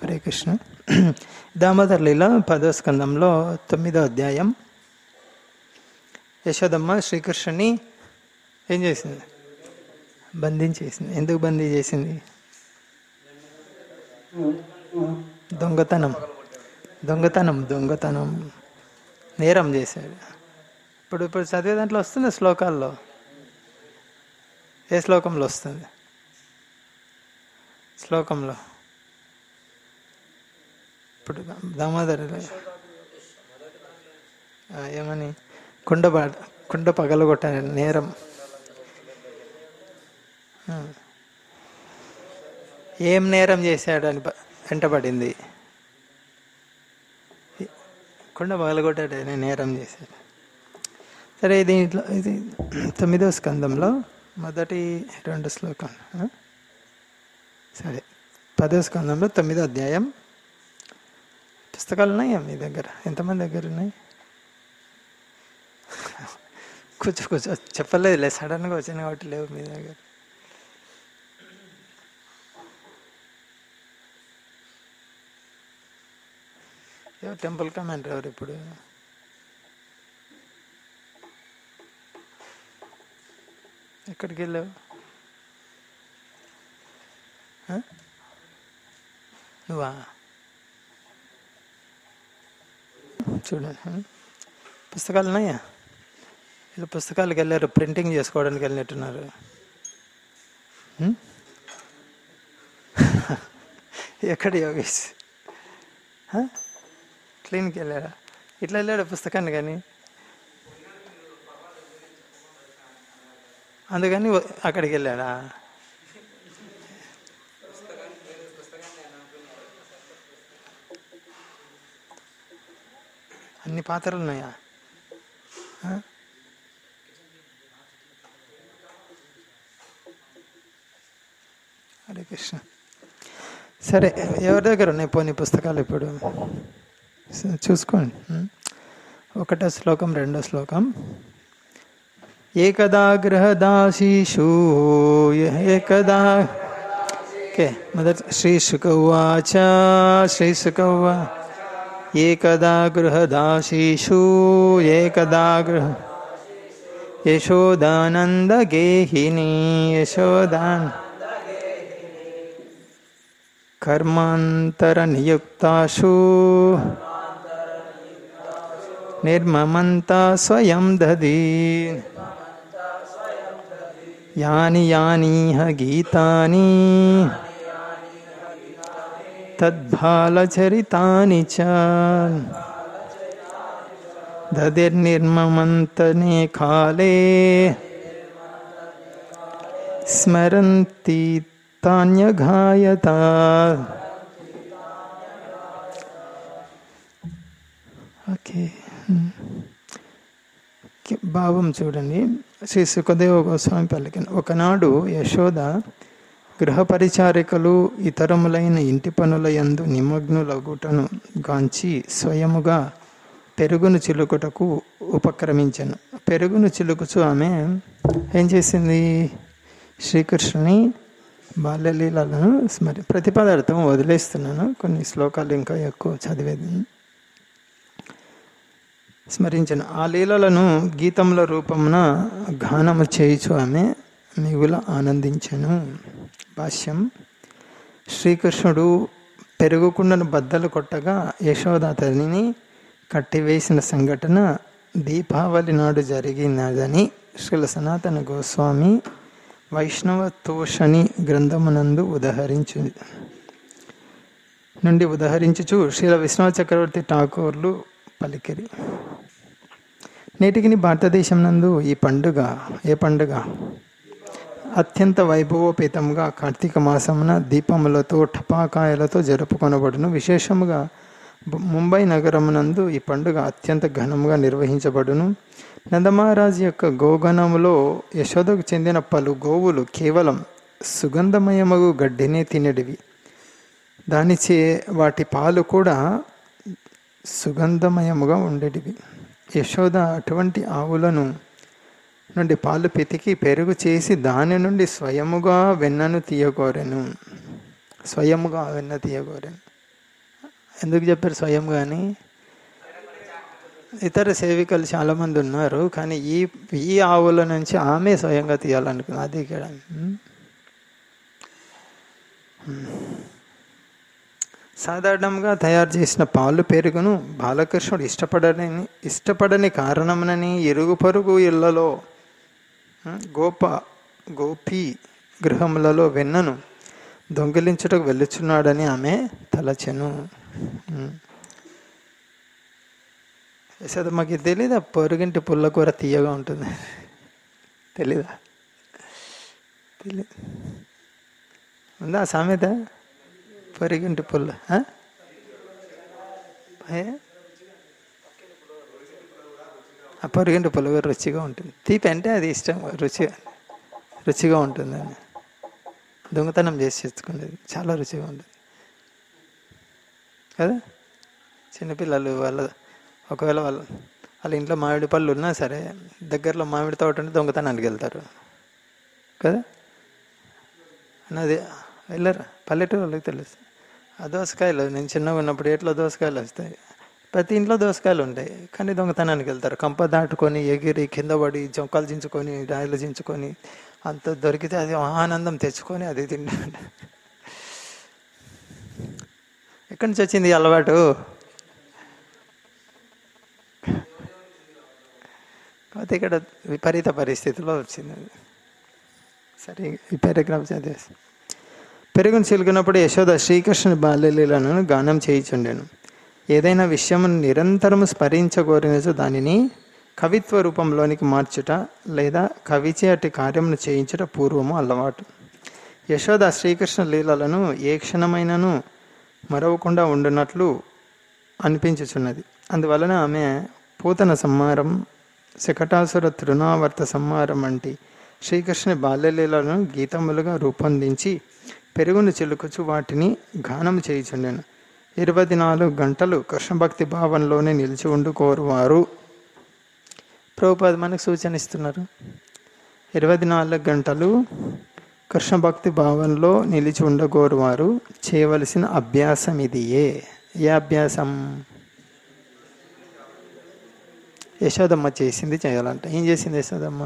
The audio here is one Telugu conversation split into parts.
హరే కృష్ణ. దామోదర లీల 10వ స్కందంలో 9వ అధ్యాయం. యశోదమ్మ శ్రీకృష్ణుని ఏం చేసింది? బంధించేసింది. ఎందుకు బందీ చేసింది? దొంగతనం నేరం చేశాడు. ఇప్పుడు చదివే దాంట్లో వస్తుంది శ్లోకాల్లో. ఏ శ్లోకంలో వస్తుంది? శ్లోకంలో ఇప్పుడు దామోదర ఏమని కుండ పగలగొట్ట నేరం. ఏం నేరం చేశాడు అని వెంటబడింది. కుండ పగలగొట్టాడని నేరం చేశాడు. సరే, దీంట్లో ఇది 9వ స్కందంలో మొదటి 2 శ్లోకాలు. సరే, 10వ స్కందంలో 9వ అధ్యాయం. పుస్తకాలు ఉన్నాయా మీ దగ్గర? ఎంతమంది దగ్గర ఉన్నాయి? కూర్చో చెప్పలేదులే, సడన్గా వచ్చిన కాబట్టి లేవు మీ దగ్గర. టెంపుల్ కమాండర్ ఎవరు ఇప్పుడు? ఎక్కడికి వెళ్ళావు? నువ్వా? చూడండి, పుస్తకాలు ఉన్నాయా? వీళ్ళు పుస్తకాలకు వెళ్ళారు, ప్రింటింగ్ చేసుకోవడానికి వెళ్ళినట్టున్నారు. ఎక్కడ యోగేష్? క్లీన్కి వెళ్ళారా? ఇట్లా వెళ్ళాడు పుస్తకాన్ని కానీ, అందుకని అక్కడికి వెళ్ళాడా? అన్ని పాత్రలు ఉన్నాయా? హరే కృష్ణ. సరే, ఎవరి దగ్గర ఉన్నాయి పోనీ పుస్తకాలు? ఇప్పుడు చూసుకోండి. 1వ శ్లోకం 2వ శ్లోకం. ఏకదా గృహదాశీషు ఏకదా. ఓకే, మొదటి శ్రీశుక ఉవాచ. ఏకదా గృహదాశీషు ఏకదా గృహ యశోదానంద గేహిని యశోదాన్ కర్మాంతర నియుక్తాషు నిర్మమంత స్వయం దది యాని యానీహ గీతాని తద్భాలచరితాని చ దదిర్నిర్మమంతనే కాలే స్మరంతి తాన్యఘాయత. ఓకే, భావం చూడండి. శ్రీ సుఖదేవ గోస్వామి పలికిన. ఒకనాడు యశోద గృహ పరిచారికలు ఇతరములైన ఇంటి పనుల యందు నిమగ్నులగుటను గాంచి స్వయముగా పెరుగును చిలుకుటకు ఉపక్రమించెను. పెరుగును చిలుకుచు ఆమె ఏం చేసింది? శ్రీకృష్ణుని బాల్యలీలను ప్రతిపదార్థం వదిలేస్తున్నాను, కొన్ని శ్లోకాలు ఇంకా ఎక్కువ చదివేది. స్మరించిన ఆ లీలలను గీతముల రూపమున గానము చేయుచు ఆమె మిగుల ఆనందించెను. భాష్యం. శ్రీకృష్ణుడు పెరుగుకుండను బద్దలు కొట్టగా యశోద అతనిని కట్టివేసిన సంఘటన దీపావళి నాడు జరిగినదని శ్రీల సనాతన గోస్వామి వైష్ణవ తోషణి గ్రంథమునందు ఉదహరించుచు శ్రీల విష్ణవ చక్రవర్తి ఠాకూర్లు పలికిరి. నేటికి భారతదేశం నందు ఈ పండుగ, ఏ పండుగ అత్యంత వైభవోపేతంగా కార్తీక మాసమున దీపములతో టపాకాయలతో జరుపుకొనబడును. విశేషముగా ముంబై నగరమునందు ఈ పండుగ అత్యంత ఘనముగా నిర్వహించబడును. నందమహారాజు యొక్క గోగణములో యశోదకు చెందిన పలు గోవులు కేవలం సుగంధమయమగు గడ్డినే తినడివి. దానిచే వాటి పాలు కూడా సుగంధమయముగా ఉండేటివి. యశోద అటువంటి ఆవులను నుండి పాలు పితికి పెరుగు చేసి దాని నుండి స్వయముగా వెన్న తీయగోరెను. ఎందుకు చెప్పారు స్వయంగా అని? ఇతర సేవికలు చాలామంది ఉన్నారు, కానీ ఈ ఆవుల నుంచి ఆమె స్వయంగా తీయాలనుకుంది. అది ఇక్కడ. సాధారణంగా తయారు చేసిన పాలు పెరుగును బాలకృష్ణుడు ఇష్టపడని కారణమునని ఇరుగు పొరుగు ఇళ్లలో గోపీ గృహములలో వెన్నను దొంగిలించుటకు వెళ్ళుచున్నాడని ఆమె తలచెను. యశోదమ్మకి తెలీదా పొరుగింటి పుల్లకూర తీయగా ఉంటుంది? తెలీదా? తెలీదు. ఉందా సామెత? పొరుగింటి పుల్ల పొరుగింటి పుల్లకూర రుచిగా ఉంటుంది. తీపి అంటే అది ఇష్టం, రుచిగా ఉంటుందని. దొంగతనం చేసి తెచ్చుకునేది చాలా రుచిగా ఉంటుంది కదా. చిన్నపిల్లలు ఒకవేళ వాళ్ళ ఇంట్లో మామిడి పళ్ళు ఉన్నా సరే, దగ్గరలో మామిడి తోట ఉంటే దొంగతనానికి వెళ్తారు కదా. అన్నది వెళ్ళరు, పల్లెటూరు వాళ్ళకి తెలుసు. ఆ దోసకాయలు, నేను చిన్నగా ఉన్నప్పుడు ఏట్లో దోసకాయలు వస్తాయి, ప్రతి ఇంట్లో దోసకాయలు ఉంటాయి, కానీ దొంగతనానికి వెళ్తారు. కంప దాటుకొని ఎగిరి కింద పడి చొక్కాలు చించుకొని రాయలు చించుకొని అంత దొరికితే అది ఆనందం తెచ్చుకొని అది తింటా. ఎక్కడి నుంచి వచ్చింది ఈ అలవాటు? కాకపోతే ఇక్కడ విపరీత పరిస్థితిలో వచ్చింది. సరే, ఈ పారాగ్రాఫ్ చదివేసి. పెరుగును చిలుకున్నప్పుడు యశోద శ్రీకృష్ణుని బాల్యలీలను గానం చేయుచుండెను. ఏదైనా విషయమును నిరంతరము స్మరించగోరినచో దానిని కవిత్వ రూపంలోనికి మార్చుట లేదా కవిచే అట్టి కార్యమును చేయించుట పూర్వము అలవాటు. యశోద శ్రీకృష్ణ లీలలను ఏ క్షణమైనను మరవకుండా ఉండునట్లు అనిపించుచున్నది. అందువలన ఆమె పూతన సంహారం, శకటాసుర తృణావర్త సంహారం వంటి శ్రీకృష్ణ బాల్యలీలను గీతములుగా రూపొందించి పెరుగును చిలుకుచు వాటిని గానం చేయుచుండెను. 24 గంటలు కృష్ణభక్తి భావంలోనే నిలిచి ఉండుకోరువారు. ప్రభుపాద మనకు సూచన ఇస్తున్నారు. 24 గంటలు కృష్ణభక్తి భావంలో నిలిచి ఉండగోరువారు చేయవలసిన అభ్యాసం ఇది. ఏ అభ్యాసం? యశోదమ్మ చేసింది చేయాలంట. ఏం చేసింది యశోదమ్మ?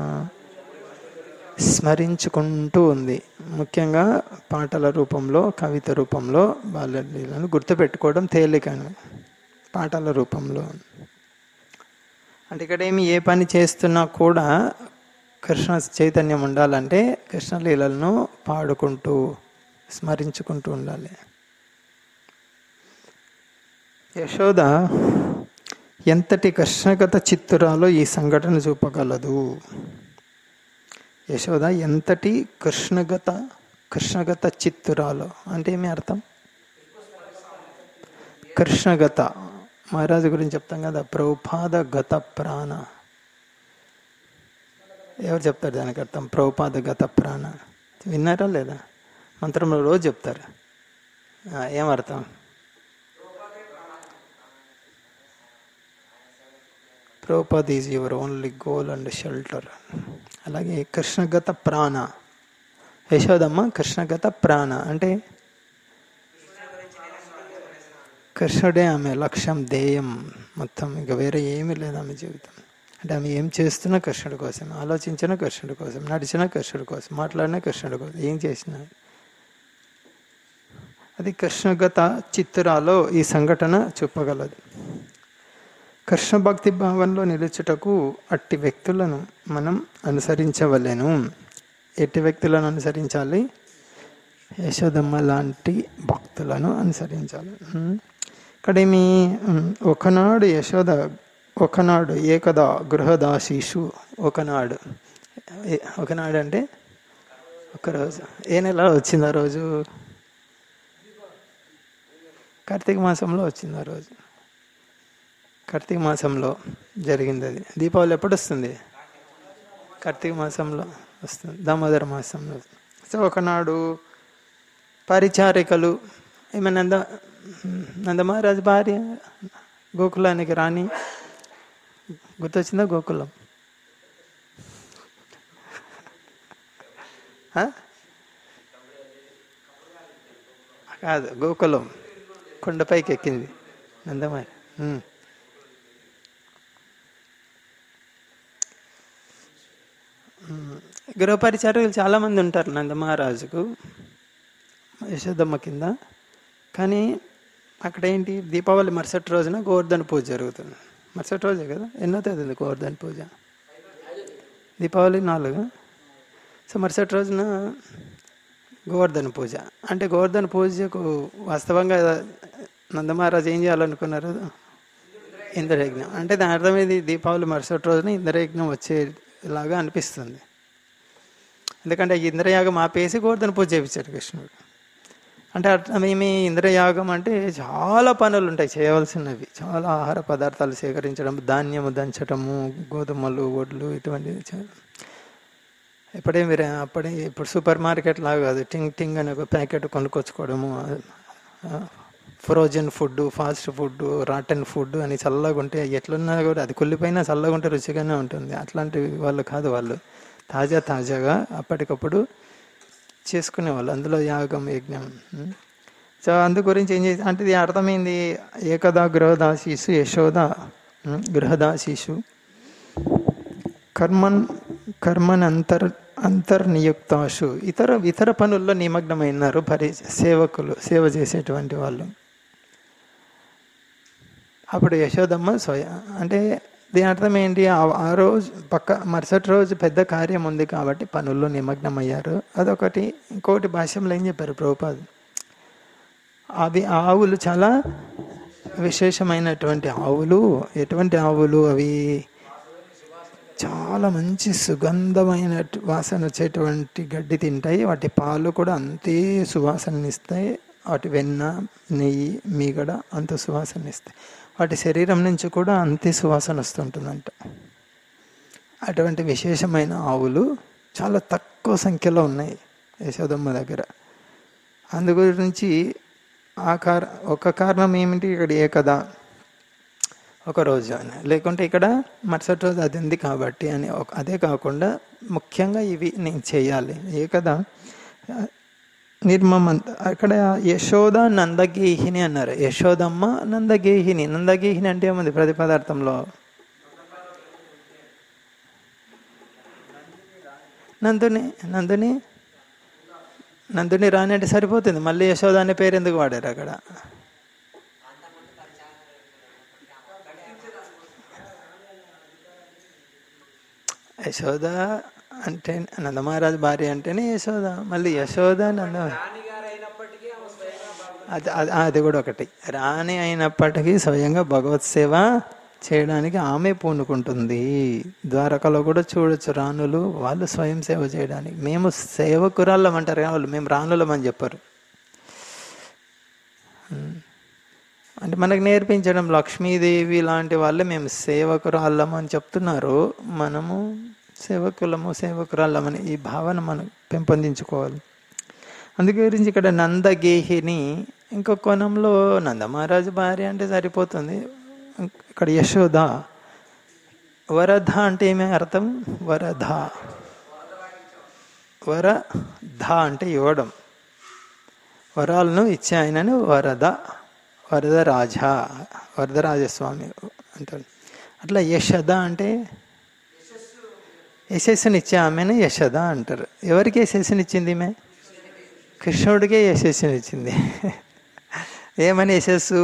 స్మరించుకుంటూ ఉంది. ముఖ్యంగా పాటల రూపంలో, కవిత రూపంలో బాల్యలీలను గుర్తుపెట్టుకోవడం తేలికను. పాటల రూపంలో అంటే ఇక్కడ ఏ పని చేస్తున్నా కూడా కృష్ణ చైతన్యం ఉండాలంటే కృష్ణలీలను పాడుకుంటూ స్మరించుకుంటూ ఉండాలి. యశోద ఎంతటి కృష్ణగత చిత్తురాలో ఈ సంఘటన చూపగలదు. యశోద ఎంతటి కృష్ణగత చిత్తురాలో అంటే ఏమి అర్థం? కృష్ణగత మహారాజు గురించి చెప్తాం కదా, ప్రభుపాద గత ప్రాణ. ఎవరు చెప్తారు దానికి అర్థం? ప్రభుపాద గత ప్రాణ. విన్నారా లేదా? మంత్రంలో రోజు చెప్తారు. ఏమర్థం? Prabhupada is your only goal and shelter. అలాగే కృష్ణగత ప్రాణ. యశోదమ్మ కృష్ణగత ప్రాణ అంటే కృష్ణుడే ఆమె లక్ష్యం, ధ్యేయం మొత్తం. ఇక వేరే ఏమీ లేదు ఆమె జీవితం. అంటే ఆమె ఏం చేస్తున్నా కృష్ణుడి కోసం, ఆలోచించిన కృష్ణుడి కోసం, నడిచిన కృష్ణుడి కోసం, మాట్లాడిన కృష్ణుడి కోసం, ఏం చేసినా అది కృష్ణగత చిత్తురాలో ఈ సంఘటన చూపగలదు. కృష్ణ భక్తి భావంలో నిలుచుటకు అట్టి వ్యక్తులను మనం అనుసరించవలెను. ఎట్టి వ్యక్తులను అనుసరించాలి? యశోదమ్మ లాంటి భక్తులను అనుసరించాలి. ఇక్కడ ఒకనాడు యశోద, ఒకనాడు ఏకదా గృహదాశీషు. ఒకనాడు అంటే ఒకరోజు. ఏ నెల వచ్చింది ఆ రోజు? కార్తీక మాసంలో వచ్చింది ఆ రోజు. కార్తీక మాసంలో జరిగింది అది. దీపావళి ఎప్పుడు వస్తుంది? కార్తీక మాసంలో వస్తుంది, దామోదర మాసంలో. సో ఒకనాడు పరిచారికలు, ఈమె నందమహారాజు భార్య, గోకులానికి రాణి. గుర్తొచ్చిందా గోకులం? కాదు, గోకులం కొండపైకి ఎక్కింది. నందమాయ. గృహపరిచారకులు చాలామంది ఉంటారు నందమహారాజుకు, యశోదమ్మ కింద. కానీ అక్కడ ఏంటి, దీపావళి మరుసటి రోజున గోవర్ధన పూజ జరుగుతుంది. మరుసటి రోజే కదా, ఎన్నో తేదీ గోవర్ధన పూజ? దీపావళి 4. సో మరుసటి రోజున గోవర్ధన పూజ. అంటే గోవర్ధన పూజకు వాస్తవంగా నందమహారాజు ఏం చేయాలనుకున్నారు? ఇంద్రయజ్ఞం. అంటే దాని అర్థం ఇది, దీపావళి మరుసటి రోజున ఇంద్రయజ్ఞం వచ్చేలాగా అనిపిస్తుంది. ఎందుకంటే ఇంద్రయాగం ఆపేసి గోవర్ధన పూజ చేయించాడు కృష్ణుడు. అంటే మేము ఇంద్రయాగం అంటే చాలా పనులు ఉంటాయి చేయవలసినవి, చాలా ఆహార పదార్థాలు సేకరించడం, ధాన్యము దంచటము, గోధుమలు, వడ్లు, ఇటువంటివి. ఇప్పుడు సూపర్ మార్కెట్ లాగా కాదు, టింగ్ టింగ్ అని ఒక ప్యాకెట్ కొనుక్కొచ్చుకోవడము, frozen food, fast food, rotten food అని చల్లగా ఉంటే ఎట్లున్నా కూడా అది కుళ్ళిపోయినా చల్లగా ఉంటే రుచిగానే ఉంటుంది. అట్లాంటి వాళ్ళు కాదు, వాళ్ళు తాజాగా అప్పటికప్పుడు చేసుకునేవాళ్ళు. అందులో యాగం, యజ్ఞం. సో అందు గురించి ఏం చేసి అంటే ఇది అర్థమైంది. ఏకదా గృహదాశీసు యశోద గృహదాశీసు కర్మన్ అంతర్నియుక్తాశు. ఇతర పనుల్లో నిమగ్నమైనారు సేవకులు, సేవ చేసేటువంటి వాళ్ళు. అప్పుడు యశోదమ్మ అంటే దీని అర్థం ఏంటి, ఆ రోజు మరుసటి రోజు పెద్ద కార్యం ఉంది కాబట్టి పనుల్లో నిమగ్నమయ్యారు. అదొకటి. ఇంకోటి భాష్యంలో ఏం చెప్పారు ప్రభుపాద్, అవి ఆవులు చాలా విశేషమైనటువంటి ఆవులు. ఎటువంటి ఆవులు అవి? చాలా మంచి సుగంధమైన వాసన వచ్చేటువంటి గడ్డి తింటాయి. వాటి పాలు కూడా అంతే సువాసననిస్తాయి. వాటి వెన్న, నెయ్యి, మీగడ అంత సువాసననిస్తాయి. వాటి శరీరం నుంచి కూడా అంతే సువాసన వస్తుంటుందంట. అటువంటి విశేషమైన ఆవులు చాలా తక్కువ సంఖ్యలో ఉన్నాయి యశోదమ్మ దగ్గర. అందు గురించి ఒక కారణం ఏమిటి, ఇక్కడ ఏకదా ఒకరోజు అని, లేకుంటే ఇక్కడ మరుసటి రోజు అది ఉంది కాబట్టి అని. అదే కాకుండా ముఖ్యంగా ఇవి నేను చేయాలి. ఏకదా నిర్మమంత. అక్కడ యశోద నందగేహిని అన్నారు. యశోదమ్మ నందగేహిని. నందగేహిని అంటే ఏముంది ప్రతి పదార్థంలో? నందుని రాని అంటే సరిపోతుంది. మళ్ళీ యశోద అనే పేరు ఎందుకు వాడారు అక్కడ? యశోద అంటే నందమహారాజు భార్య అంటేనే యశోద. మళ్ళీ యశోద అది కూడా ఒకటి. రాణి అయినప్పటికీ స్వయంగా భగవత్ సేవ చేయడానికి ఆమె పూనుకుంటుంది. ద్వారకలో కూడా చూడొచ్చు, రాణులు వాళ్ళు స్వయం సేవ చేయడానికి. మేము సేవకురాళ్ళం అంటారు కానీ వాళ్ళు మేము రాణులం అని చెప్పారు. అంటే మనకు నేర్పించడం లక్ష్మీదేవి లాంటి వాళ్ళే మేము సేవకురాళ్ళం అని చెప్తున్నారు. మనము సేవకురాళ్ళమని ఈ భావన మనం పెంపొందించుకోవాలి. అందుకే గురించి ఇక్కడ నందగేహిని. ఇంకో కోణంలో నందమహారాజు భార్య అంటే సరిపోతుంది. ఇక్కడ యశోద. వరధ అంటే ఏమే అర్థం? వరధ అంటే ఇవ్వడం, వరాలను ఇచ్చే ఆయనను వరదరాజస్వామి అంటారు. అట్లా యశోద అంటే యశస్సునిచ్చే ఆమెను యశోద అంటారు. ఎవరికి యశస్సునిచ్చింది? ఈమె కృష్ణుడికే యశస్సునిచ్చింది. ఏమని యశస్సు?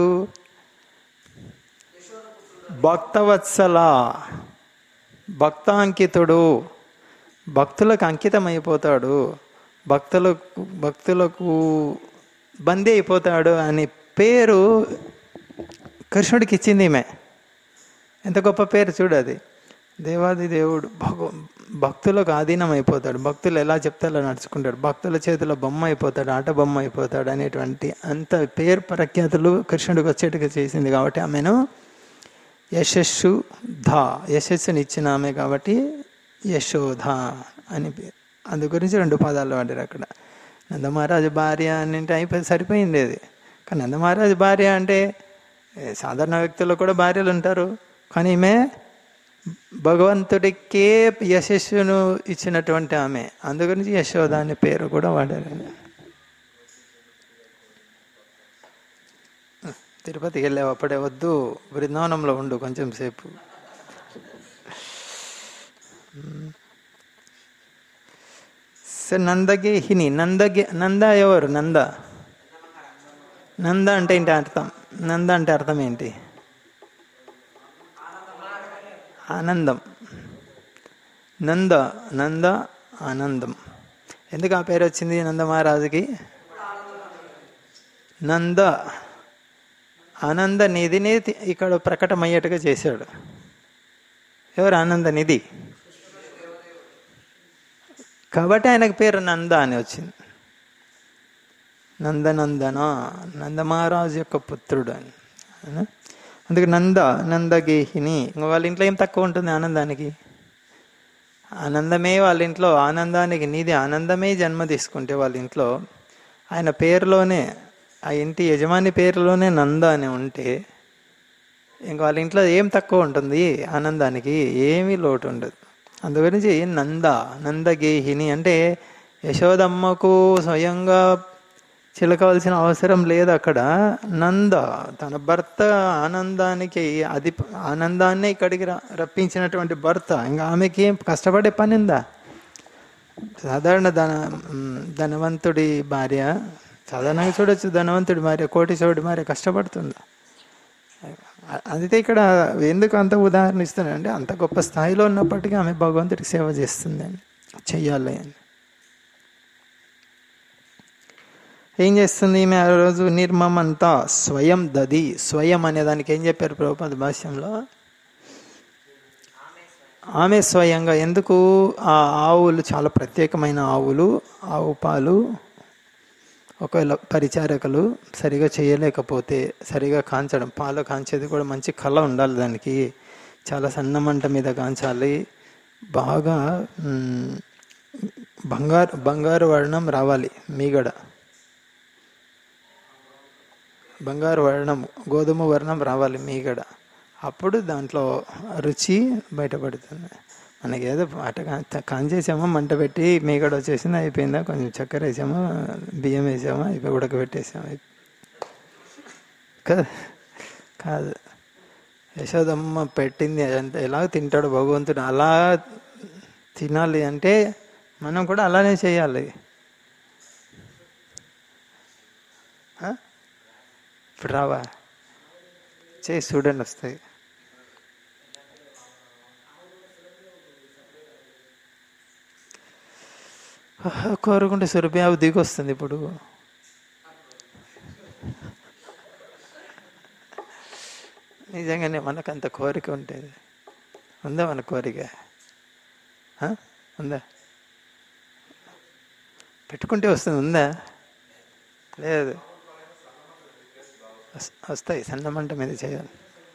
భక్తవత్సల, భక్తాంకితుడు, భక్తులకు అంకితం అయిపోతాడు, భక్తులకు బందీ అయిపోతాడు అని పేరు కృష్ణుడికి ఇచ్చింది ఈమె. ఎంత గొప్ప పేరు చూడది. దేవాది దేవుడు భక్తులకు ఆధీనం అయిపోతాడు, భక్తులు ఎలా చెప్తే అలా నడుచుకుంటాడు, భక్తుల చేతిలో బొమ్మ అయిపోతాడు, ఆట బొమ్మ అయిపోతాడు అనేటువంటి అంత పేరు ప్రఖ్యాతులు కృష్ణుడికి వచ్చేట్టుగా చేసింది కాబట్టి ఆమెను యశస్సుని ఇచ్చిన ఆమె కాబట్టి యశోధ అని పేరు. అందు గురించి 2 పదాలు వాడారు అక్కడ. నందమహారాజు భార్య అని అంటే అయిపోయి సరిపోయింది అది. కానీ నందమహారాజు భార్య అంటే సాధారణ వ్యక్తుల్లో కూడా భార్యలు ఉంటారు. కానీ ఈమె భగవంతుడికే యశస్సును ఇచ్చినటువంటి ఆమె. అందుగురించి యశోద అనే పేరు కూడా వాడారు. తిరుపతికి వెళ్ళావు అప్పుడే వద్దు, బృందావనంలో ఉండు కొంచెం సేపు. సో నందగేహిని, నంద ఎవరు? నంద అంటే ఏంటి అర్థం? నంద అంటే అర్థం ఏంటి? ఆనందం. నంద ఆనందం. ఎందుకు ఆ పేరు వచ్చింది నంద మహారాజుకి? నంద ఆనంద నిధిని ఇక్కడ ప్రకటమయ్యేట్టుగా చేశాడు. ఎవరు? ఆనంద నిధి. కాబట్టి ఆయనకు పేరు నంద అని వచ్చింది. నందనందన, నంద మహారాజు యొక్క పుత్రుడు అని. అందుకే నందగేహిని. ఇంకా వాళ్ళ ఇంట్లో ఏం తక్కువ ఉంటుంది ఆనందానికి? ఆనందమే వాళ్ళ ఇంట్లో, ఆనందానికి నిధి ఆనందమే జన్మ తీసుకుంటే వాళ్ళ ఇంట్లో, ఆయన పేరులోనే, ఆ ఇంటి యజమాని పేరులోనే నంద అని ఉంటే ఇంక వాళ్ళ ఇంట్లో ఏం తక్కువ ఉంటుంది ఆనందానికి? ఏమీ లోటు ఉండదు. అందుగురించి నందగేహిని అంటే యశోదమ్మకు స్వయంగా చిలకవలసిన అవసరం లేదు అక్కడ. నంద తన భర్త ఆనందానికి, అది ఆనందాన్ని ఇక్కడికి రప్పించినటువంటి భర్త, ఇంకా ఆమెకి ఏం కష్టపడే పని ఉందా? సాధారణ ధనవంతుడి భార్య, సాధారణంగా చూడొచ్చు, ధనవంతుడి భార్య, కోటీశ్వరుడి భార్య కష్టపడుతుందా? అయితే ఇక్కడ ఎందుకు అంత ఉదాహరణ ఇస్తున్నానంటే, అంత గొప్ప స్థాయిలో ఉన్నప్పటికీ ఆమె భగవంతుడికి సేవ చేస్తుందని, చెయ్యాలి అని. ఏం చేస్తుంది ఈమె ఆ రోజు? నిర్మమంతా స్వయం దది. స్వయం అనే దానికి ఏం చెప్పారు ప్రభుపాద భాష్యంలో? ఆమె స్వయంగా. ఎందుకు? ఆ ఆవులు చాలా ప్రత్యేకమైన ఆవులు, ఆవు పాలు ఒకవేళ పరిచారకులు సరిగా చేయలేకపోతే, సరిగా కాంచడం, పాలు కాంచేది కూడా మంచి కళ ఉండాలి దానికి, చాలా సన్న మంట మీద కాంచాలి, బాగా బంగారు వర్ణం రావాలి, మీగడ బంగారు వర్ణం, గోధుమ వర్ణం రావాలి మీగడ. అప్పుడు దాంట్లో రుచి బయటపడుతుంది. మనకి ఏదో అట కాంచేసామా, మంట పెట్టి మీగడ వచ్చేసిందా, అయిపోయిందా, కొంచెం చక్కెర వేసామా, బియ్యం వేసామా, అయిపోయి ఉడకబెట్టేసామా, కదా? కాదు. యశోదమ్మ పెట్టింది అంత ఎలా తింటాడు భగవంతుడు, అలా తినాలి అంటే మనం కూడా అలానే చేయాలి. ఇప్పుడు రావా? చేసి చూడండి, వస్తాయి. కోరుకుంటే సురభి దిగి వస్తుంది ఇప్పుడు. నిజంగానే మనకంత కోరిక ఉంటుంది. ఉందా మన కోరిక? ఉందా? పెట్టుకుంటే వస్తుంది. ఉందా? లేదు. వస్తాయి, సన్నమంట మీద చేయాలి.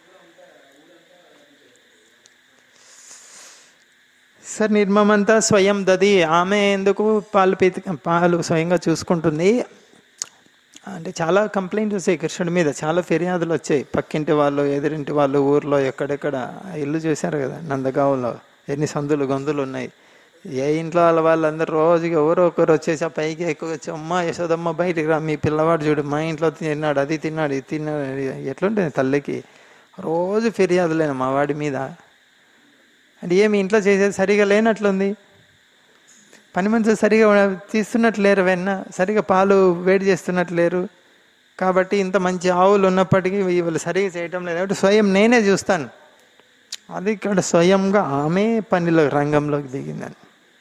సార్ నిర్మమంతా స్వయం దది. ఆమె ఎందుకు పాలు స్వయంగా చూసుకుంటుంది అంటే, చాలా కంప్లైంట్స్ వచ్చాయి కృష్ణుడి మీద, చాలా ఫిర్యాదులు వచ్చాయి. పక్కింటి వాళ్ళు, ఎదురింటి వాళ్ళు, ఊర్లో ఎక్కడెక్కడ. ఇల్లు చూశారు కదా నందగాంలో, ఎన్ని సందులు గొంతులు ఉన్నాయి. ఏ ఇంట్లో వాళ్ళందరూ రోజుకి ఎవరో ఒకరు వచ్చేసి ఆ పైకి ఎక్కువ వచ్చి, అమ్మ యశోదమ్మ బయటికి రా, మీ పిల్లవాడు చూడు మా ఇంట్లో తిన్నాడు, అది తిన్నాడు, ఇది తిన్నాడు. ఎట్లుంటుంది తల్లికి? రోజు ఫిర్యాదులేను మా వాడి మీద. అంటే ఏమి ఇంట్లో చేసేది సరిగా లేనట్లుంది, పని మనుషులు సరిగా తీస్తున్నట్లేరు, సరిగా పాలు వేడి చేస్తున్నట్లేరు. కాబట్టి ఇంత మంచి ఆవులు ఉన్నప్పటికీ వీళ్ళు సరిగా చేయటం లేదు. కాబట్టి స్వయం నేనే చూస్తాను. అది ఇక్కడ స్వయంగా ఆమె పనిలో రంగంలోకి దిగిందని.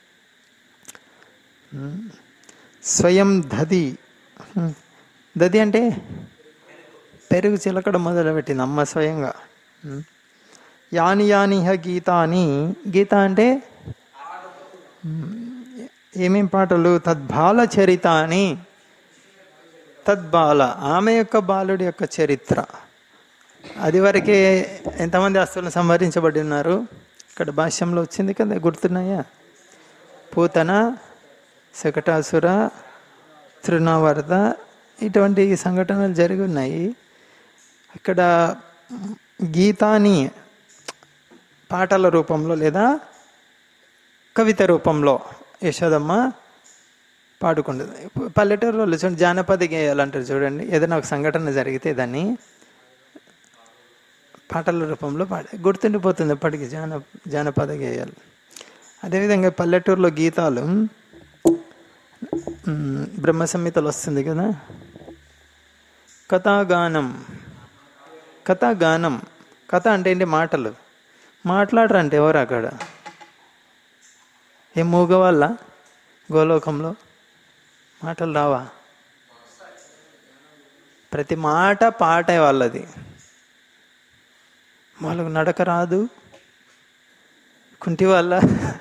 స్వయం దది. దది అంటే పెరుగు చిలకడం మొదలుపెట్టింది అమ్మ స్వయంగా. యాని యానిహ గీతాని. గీత అంటే ఏమేం పాటలు? తద్బాల చరితాని. తద్బాల ఆమె యొక్క బాలుడి యొక్క చరిత్ర. అది వరకే ఎంతమంది అస్తులను సంహరించబడి ఉన్నారు ఇక్కడ భాష్యంలో వచ్చింది కదా, గుర్తున్నాయా? పూతన, శకటాసుర, తృణావర్త, ఇటువంటి సంఘటనలు జరిగి ఉన్నాయి. ఇక్కడ గీతాని పాటల రూపంలో లేదా కవిత రూపంలో యశోదమ్మ పాడుకుంటుంది. పల్లెటూరులో చూడండి, జానపద గేయాలంటారు చూడండి. ఏదైనా ఒక సంఘటన జరిగితే దాన్ని పాటల రూపంలో గుర్తుండిపోతుంది ఎప్పటికీ జానపద గేయాలు. అదేవిధంగా పల్లెటూరులో గీతాలు, బ్రహ్మ సంహితలు వస్తుంది కదా, కథాగానం. కథాగానం, కథ అంటే ఏంటి? మాటలు. మాట్లాడరంటే ఎవరు అక్కడ? ఏం మూగవాళ్ళ గోలోకంలో? మాటలు రావా? ప్రతి మాట పాటే వాళ్ళది. వాళ్ళకు నడక రాదు. కుంటి వాళ్ళ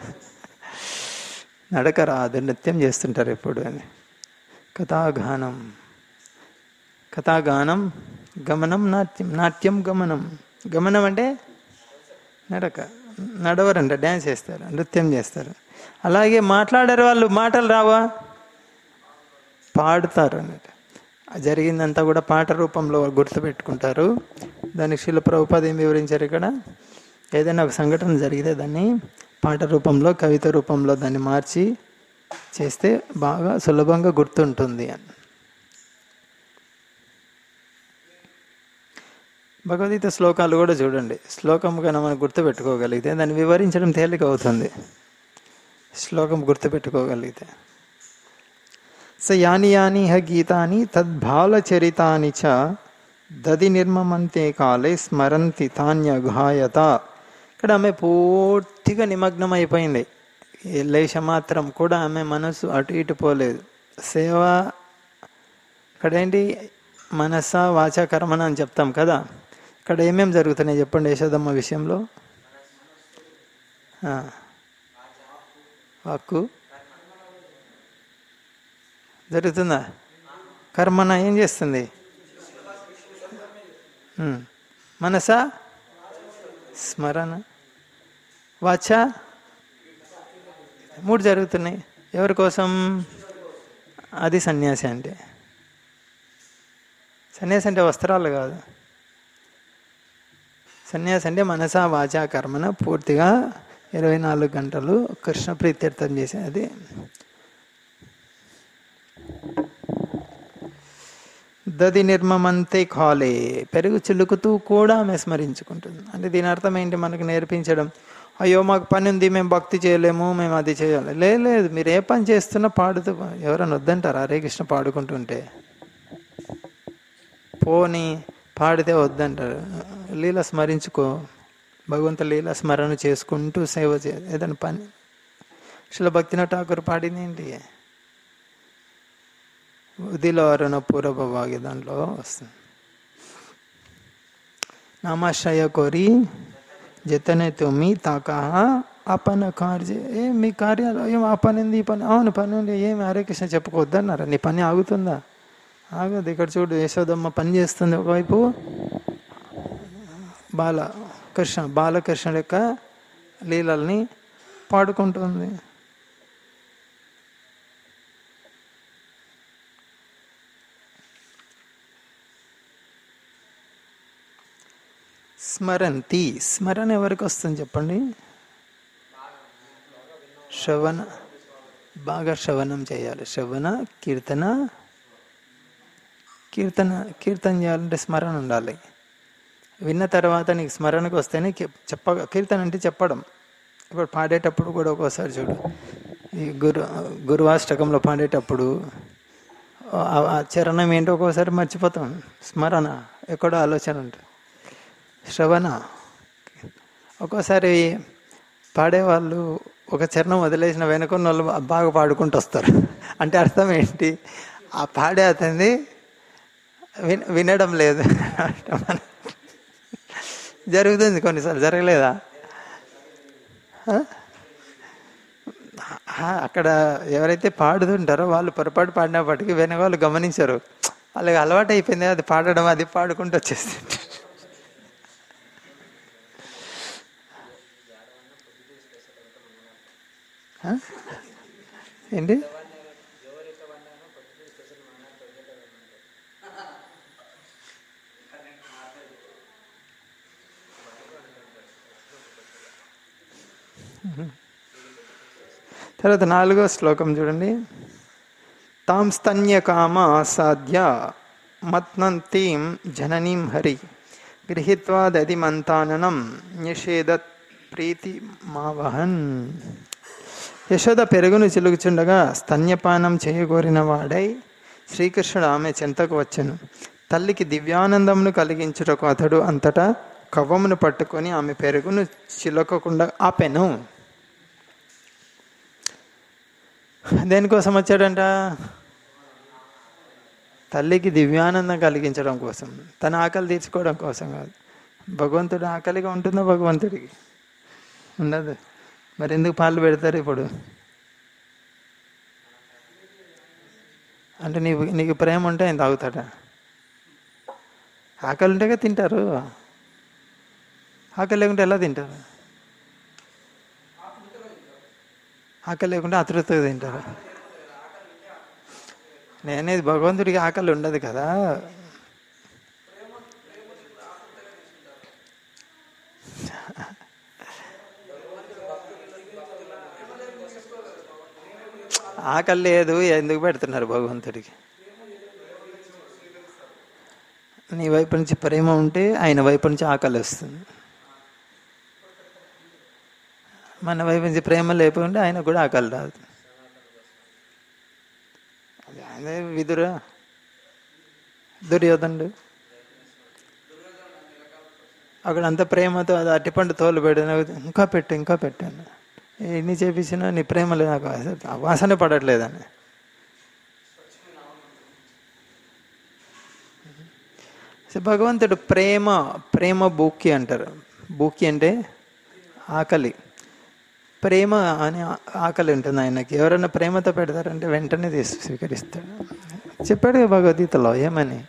నడక రాదు, నృత్యం చేస్తుంటారు ఎప్పుడు అని. కథాగానం. కథాగానం, గమనం, నాట్యం. నాట్యం గమనం. గమనం అంటే నడక. నడవరంట, డ్యాన్స్ చేస్తారు, నృత్యం చేస్తారు. అలాగే మాట్లాడారు వాళ్ళు, మాటలు రావా? పాడుతారు అన్నట్టు. జరిగిందంతా కూడా పాట రూపంలో గుర్తుపెట్టుకుంటారు. దానికి శిల ప్రభుపాద ఏం వివరించారు ఇక్కడ? ఏదైనా ఒక సంఘటన జరిగితే దాన్ని పాట రూపంలో, కవిత రూపంలో దాన్ని మార్చి చేస్తే బాగా సులభంగా గుర్తుంటుంది అని. భగవద్గీత శ్లోకాలు కూడా చూడండి. శ్లోకం కన్నా మనం గుర్తుపెట్టుకోగలిగితే దాన్ని వివరించడం తేలిక అవుతుంది. శ్లోకం గుర్తుపెట్టుకోగలిగితే. స యాని యాని హ గీతాని తద్భాలచరితాని చ దది నిర్మమంతే కాలే స్మరంతి తాన్యఘాయత. ఇక్కడ ఆమె పూర్తిగా నిమగ్నం అయిపోయింది. లేశమాత్రం కూడా ఆమె మనసు అటు ఇటు పోలేదు. సేవ ఇక్కడ ఏంటి? మనస వాచ కర్మణ అని చెప్తాం కదా. ఇక్కడ ఏమేమి జరుగుతున్నాయి చెప్పండి యశోదమ్మ విషయంలో? వాక్కు జరుగుతుందా? కర్మణ ఏం చేస్తుంది? మనస స్మరణ, వాచ, 3 జరుగుతున్నాయి. ఎవరి కోసం? అది సన్యాసి అంటే. సన్యాసి అంటే వస్త్రాలు కాదు. సన్యాసి అంటే మనస వాచ కర్మన పూర్తిగా 24 గంటలు కృష్ణ ప్రీత్యర్థం చేసేది. దది నిర్మమంతే కాలే, పెరుగు చిలుకుతూ కూడా ఆమె స్మరించుకుంటుంది. అంటే దీని అర్థం ఏంటి? మనకు నేర్పించడం, అయ్యో మాకు పని ఉంది, మేము భక్తి చేయలేము, మేము అది చేయాలి. లేదు, మీరు ఏ పని చేస్తున్నా పాడుతూ. ఎవరైనా వద్దంటారా హరే కృష్ణ పాడుకుంటుంటే? పోని పాడితే వద్దంటారు. లీల స్మరించుకో, భగవంతు లీల స్మరణ చేసుకుంటూ సేవ చే. ఏదైనా పని. అసలు భక్తినాథ్ ఠాకూర్ పాడింది ఏంటి? ఉదిలో అరుణ పూర్వ భాగ్య దాంట్లో వస్తుంది. నామాశ్రయ కోరి జతనే తుమ్మి తాకా ఆపన కార్య. ఏం మీ కార్యాలు ఏం ఆ పని ఉంది, ఈ పని. అవును పని ఉంది. ఏమి హరే కృష్ణ చెప్పుకోవద్దన్నారా? నీ పని ఆగుతుందా? ఆగదు. ఇక్కడ చూడు, యశోదమ్మ పని చేస్తుంది. ఒకవైపు బాలకృష్ణుడు యొక్క లీలల్ని పాడుకుంటుంది. స్మరంతి. స్మరణ ఎవరికి వస్తుంది చెప్పండి? శ్రవణ, బాగా శ్రవణం చేయాలి. శ్రవణ, కీర్తన చేయాలంటే స్మరణ ఉండాలి. విన్న తర్వాత నీకు స్మరణకు వస్తేనే కీర్తన అంటే చెప్పడం. ఇప్పుడు పాడేటప్పుడు కూడా ఒక్కోసారి చూడు, ఈ గురువాష్టకంలో పాడేటప్పుడు ఆ చరణం ఏంటో ఒక్కోసారి మర్చిపోతాం. స్మరణ ఎక్కడో ఆలోచన ఉంటుంది. శ్రవణ, ఒక్కోసారి పాడేవాళ్ళు ఒక చరణం వదిలేసిన వెనుకున్న వాళ్ళు బాగా పాడుకుంటూ వస్తారు. అంటే అర్థం ఏంటి? ఆ పాడే అతన్ని వినడం లేదు. జరుగుతుంది కొన్నిసార్లు, జరగలేదా? అక్కడ ఎవరైతే పాడుతుంటారో వాళ్ళు పొరపాటు పాడినప్పటికీ వెనక వాళ్ళు గమనించరు. వాళ్ళకి అలవాటు అయిపోయింది అది పాడడం, అది పాడుకుంటూ వచ్చేస్తుంది. ఏంటి? తర్వాత 4వ శ్లోకం చూడండి. తాం స్తన్య కామ ఆసాద్య మత్నంతీం జననీం హరి గృహీత్వాదది మంతాననం నిషేధత్ ప్రీతి మావహన్. యశోద పెరుగును చిలుగుచుండగా స్తన్యపానం చేయగోరిన వాడై శ్రీకృష్ణుడు ఆమె చెంతకు వచ్చెను. తల్లికి దివ్యానందమును కలిగించుటకు అతడు అంతటా కవ్వమును పట్టుకొని ఆమె పెరుగును చిలకకుండా ఆపెను. దేనికోసం వచ్చాడంట? తల్లికి దివ్యానందం కలిగించడం కోసం, తన ఆకలి తీర్చుకోవడం కోసం కాదు. భగవంతుడు ఆకలిగా ఉంటుందో భగవంతుడికి? ఉండదు. మరి ఎందుకు పాలు పెడతారు ఇప్పుడు? అంటే నీకు ప్రేమ ఉంటే ఆయన తాగుతాడా? ఆకలి ఉంటేగా తింటారు. ఆకలి లేకుంటే ఎలా తింటారు? ఆకలి లేకుంటే అతృప్తిగా తింటారు. నేనేది భగవంతుడికి ఆకలి ఉండదు కదా. ఆకలి లేదు ఎందుకు పెడుతున్నారు భగవంతుడికి? నీ వైపు నుంచి ప్రేమ ఉంటే ఆయన వైపు నుంచి ఆకలి వస్తుంది. మన వైపు నుంచి ప్రేమ లేకుంటే ఆయనకు కూడా ఆకలి రాదు. అదే దుర్యోధనుడు అక్కడ అంత ప్రేమతో అది అట్టిపండు తోలు పెట్టాను, ఇంకా పెట్టాను. ఎన్ని చేపించినా నీ ప్రేమ లేదు, నాకు వాసన పడట్లేదని. భగవంతుడు ప్రేమ బూక్కి అంటారు. బూక్కి అంటే ఆకలి. ప్రేమ అని ఆకలి ఉంటుంది ఆయనకి. ఎవరైనా ప్రేమతో పెడతారంటే వెంటనే స్వీకరిస్తాడు. చెప్పాడు భగవద్గీతలో ఏమని?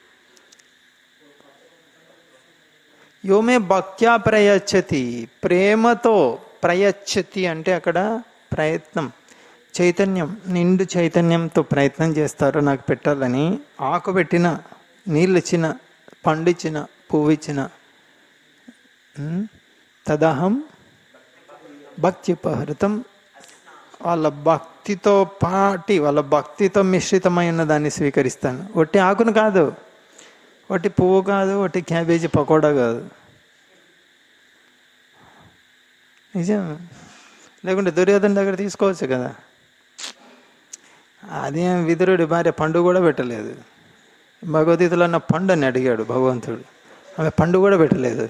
యోమే భక్త్యా ప్రయచ్చతి. ప్రేమతో ప్రయచ్చతి అంటే అక్కడ ప్రయత్నం, చైతన్యం, నిండు చైతన్యంతో ప్రయత్నం చేస్తారు నాకు పెట్టాలని. ఆకు పెట్టిన, నీళ్ళు ఇచ్చిన, పండు ఇచ్చిన, పువ్వు ఇచ్చిన, తదహం భక్త్యుపహృతం. వాళ్ళ భక్తితో మిశ్రితమైన దాన్ని స్వీకరిస్తాను. ఒట్టి ఆకును కాదు, ఒట్టి పువ్వు కాదు, ఒట్టి క్యాబేజీ పకోడా కాదు. నిజం. లేకుంటే దుర్యోధన దగ్గర తీసుకోవచ్చు కదా. అదేం విదురుడి భార్య పండు కూడా పెట్టలేదు. భగవద్గీతలో ఉన్న పండు అని అడిగాడు భగవంతుడు, ఆమె పండు కూడా పెట్టలేదు.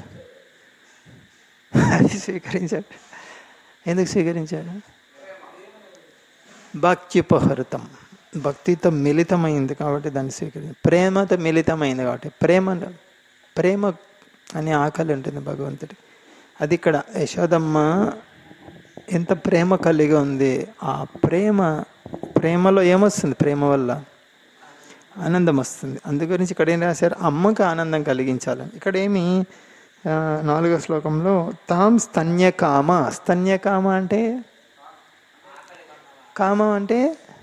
అది స్వీకరించాడు. ఎందుకు స్వీకరించాడు? భక్త్యుపహృతం, భక్తితో మిళితమైంది కాబట్టి దాన్ని స్వీకరించాడు. ప్రేమతో మిళితమైంది కాబట్టి ప్రేమ అనే ఆకలి ఉంటుంది భగవంతుడి. అది ఇక్కడ యశోదమ్మ ఎంత ప్రేమ కలిగి ఉంది. ఆ ప్రేమలో ఏమొస్తుంది? ప్రేమ వల్ల ఆనందం వస్తుంది. అందు గురించి ఇక్కడ ఏం రాశారు? అమ్మకు ఆనందం కలిగించాలని. ఇక్కడ ఏమి 4వ శ్లోకంలో తాం స్తన్యకామ. స్తన్యకామ అంటే కామం అంటే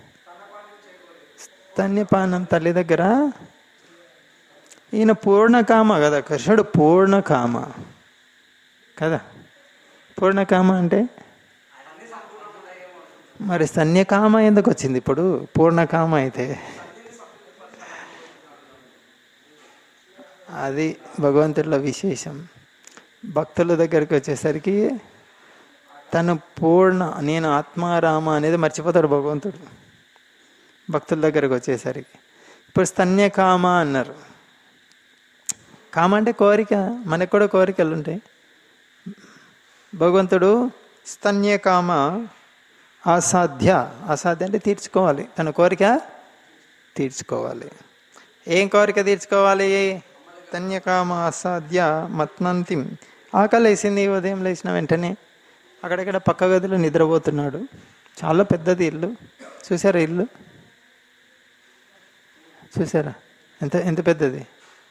స్తన్యపానం తల్లి దగ్గర. ఈయన పూర్ణకామ కదా, కృష్ణుడు పూర్ణకామ కదా. పూర్ణకామ అంటే మరి స్తన్యకామ ఎందుకు వచ్చింది ఇప్పుడు? పూర్ణకామ అయితే అది భగవంతుడిలో విశేషం. భక్తుల దగ్గరికి వచ్చేసరికి తను నేను ఆత్మారామ అనేది మర్చిపోతాడు భగవంతుడు. భక్తుల దగ్గరకు వచ్చేసరికి ఇప్పుడు స్తన్యకామ అన్నారు. కామ అంటే కోరిక. మనకు కూడా కోరికలు ఉంటాయి. భగవంతుడు స్తన్యకామ అసాధ్య అంటే తీర్చుకోవాలి, తన కోరిక తీర్చుకోవాలి. ఏం కోరిక తీర్చుకోవాలి? స్తన్యకామ అసాధ్య మత్నంతి. ఆకలి వేసింది, ఉదయం లేచిన వెంటనే అక్కడక్కడ పక్క గదిలో నిద్రపోతున్నాడు. చాలా పెద్దది ఇల్లు. చూసారా ఇల్లు? చూసారా ఎంత పెద్దది?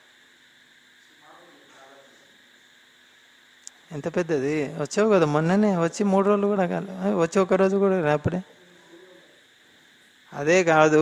ఎంత పెద్దది? వచ్చావు కదా మొన్ననే, వచ్చి 3 రోజులు కూడా కాదు, వచ్చి 1 రోజు కూడా అప్పుడే. అదే కాదు,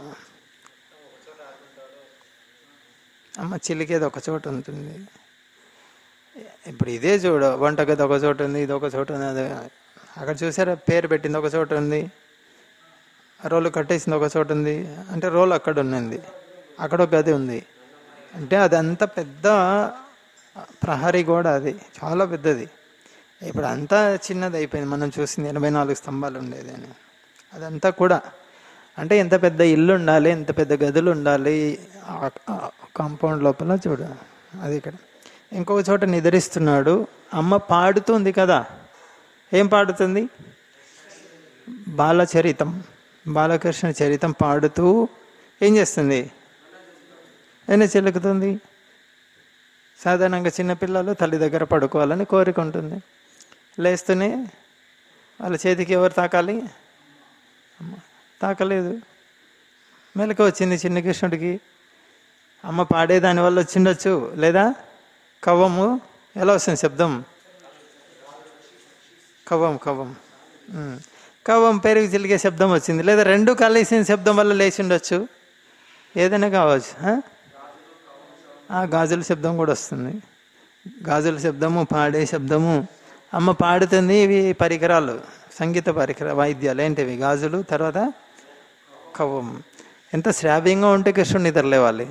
అమ్మ చిలికేది ఒక చోట ఉంటుంది. ఇప్పుడు ఇదే చూడు, వంటగది ఒక చోట ఉంది, ఇది ఒక చోట ఉంది. అదే అక్కడ చూసారా, పేరు పెట్టింది ఒక చోట ఉంది, రోలు కట్టేసింది ఒక చోట ఉంది. అంటే రోలు అక్కడ ఉన్నది, అక్కడ ఒక గది ఉంది. అంటే అదంతా పెద్ద ప్రహరీ గోడ అది చాలా పెద్దది. ఇప్పుడు అంతా చిన్నది అయిపోయింది. మనం చూసింది 84 స్తంభాలు ఉండేది అని. అదంతా కూడా అంటే ఎంత పెద్ద ఇల్లు ఉండాలి, ఎంత పెద్ద గదులు ఉండాలి కాంపౌండ్ లోపల చూడ. అది ఇక్కడ ఇంకొక చోట నిద్రిస్తున్నాడు. అమ్మ పాడుతుంది కదా. ఏం పాడుతుంది? బాలచరితం, బాలకృష్ణ చరితం పాడుతూ ఏం చేస్తుంది? ఏమైనా చిలుకుతుంది. సాధారణంగా చిన్నపిల్లలు తల్లి దగ్గర పడుకోవాలని కోరిక ఉంటుంది. లేస్తూనే వాళ్ళ చేతికి ఎవరు తాకాలి? అమ్మ తాకలేదు. మెలక వచ్చింది చిన్న కృష్ణుడికి. అమ్మ పాడేదాని వల్ల వచ్చిండొచ్చు, లేదా కవ్వము ఎలా వస్తుంది శబ్దం? కవ్వం కవ్వం కవ్వం పెరుగు చిలికే శబ్దం వచ్చింది, లేదా రెండు కలిసిన శబ్దం వల్ల లేచి ఉండొచ్చు. ఏదైనా కావచ్చు. గాజుల శబ్దం కూడా వస్తుంది. గాజుల శబ్దము, పాడే శబ్దము. అమ్మ పాడుతుంది. ఇవి పరికరాలు, సంగీత వాయిద్యాలు. ఏంటివి? గాజులు, తర్వాత కవ్వం. ఎంత శ్రావ్యంగా ఉంటే కృష్ణుడు నిద్రలేవాలి.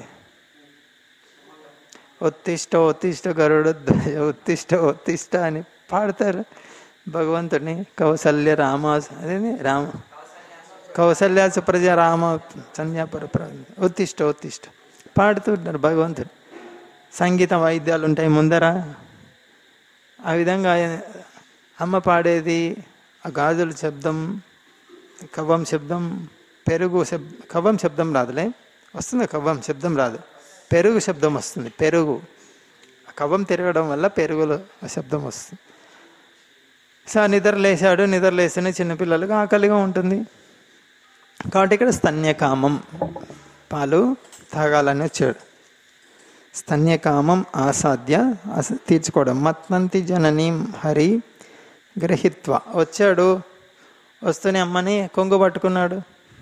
ఉత్తిష్ట ఉత్తిష్ట గరుడధ్వజ ఉత్తిష్ట ఉత్తిష్ట అని పాడతారు భగవంతుడిని. కౌసల్య రామ, అదేంటి రామ, కౌసల్య సుప్రజ రామ సంధ్యాపర ఉత్తిష్ట ఉత్తిష్ట పాడుతుంటారు భగవంతుడు. సంగీత వాయిద్యాలు ఉంటాయి ముందర. ఆ విధంగా అమ్మ పాడేది ఆ గాజుల శబ్దం, కవ్వం శబ్దం, పెరుగు కవ్వం శబ్దం రాదులే, వస్తుంది కవ్వం శబ్దం రాదు, పెరుగు శబ్దం వస్తుంది. పెరుగు కవ్వం తిరగడం వల్ల పెరుగులో శబ్దం వస్తుంది. సో నిద్ర లేచాడు. నిద్ర లేస్తేనే చిన్నపిల్లలకు ఆకలిగా ఉంటుంది. కాబట్టి ఇక్కడ స్తన్యకామం, పాలు తాగాలని వచ్చాడు. స్తన్యకామం ఆసాద్య, తీర్చుకోవడం. మత్నంతి జననీం హరి గ్రహిత్వ. వచ్చాడు. వస్తూనే అమ్మని కొంగు పట్టుకున్నాడు.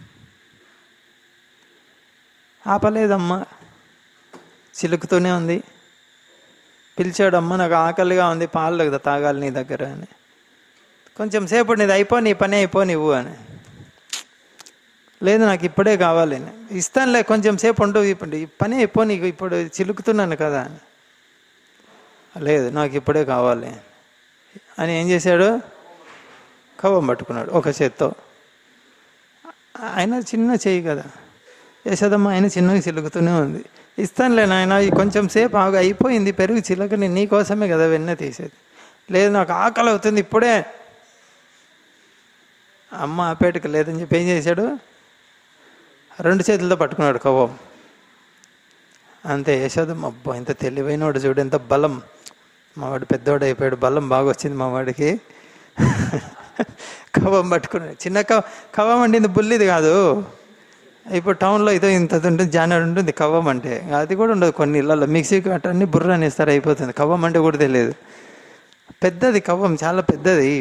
ఆపలేదమ్మ, చిలుకుతూనే ఉంది. పిలిచాడు, అమ్మ నాకు ఆకలిగా ఉంది, పాలు కదా తాగాలి నీ దగ్గర అని. కొంచెం సేపు నీది నీ పని అయిపోనివ్వు అని. లేదు నాకు ఇప్పుడే కావాలి. ఇస్తానులే, కొంచెం సేపు ఉండు, ఇప్పుడు ఈ పని నీకు ఇప్పుడు చిలుకుతున్నాను కదా అని. లేదు నాకు ఇప్పుడే కావాలి అని ఏం చేశాడు? కవ్వం పట్టుకున్నాడు ఒక చేత్తో. ఆయన చిన్న చెయ్యి కదా యశోదమ్మ, ఆయన చిన్నగా చిలుకుతూనే ఉంది. ఇస్తానులే నాయన, కొంచెం సేపు ఆగు, అయిపోయింది పెరుగు చిలకని, నీకోసమే కదా వెన్న తీసేది. లేదు నాకు ఆకలి అవుతుంది ఇప్పుడే. అమ్మ ఆపేటకు లేదని చెప్పి ఏం చేశాడు? 2 చేతులతో పట్టుకున్నాడు కవ్వం. అంతే. యశోదమ్మ, అబ్బా ఇంత తెలివైనవాడు చూడు, ఎంత బలం. మావాడు పెద్దవాడు అయిపోయాడు, బలం బాగా వచ్చింది మావాడికి. కవ్వం పట్టుకున్నాడు. చిన్న కవ్వం అంటే ఇంత బుల్లిది కాదు. ఇప్పుడు టౌన్లో ఇదో ఇంత ఉంటుంది, జానర్ ఉంటుంది. కవ్వం అంటే అది కూడా ఉండదు కొన్ని ఇళ్ళల్లో. మిక్సీకి అన్నీ బుర్ర అనేస్తారు, అయిపోతుంది. కవ్వం అంటే కూడా తెలియదు. పెద్దది కవ్వం, చాలా పెద్దది.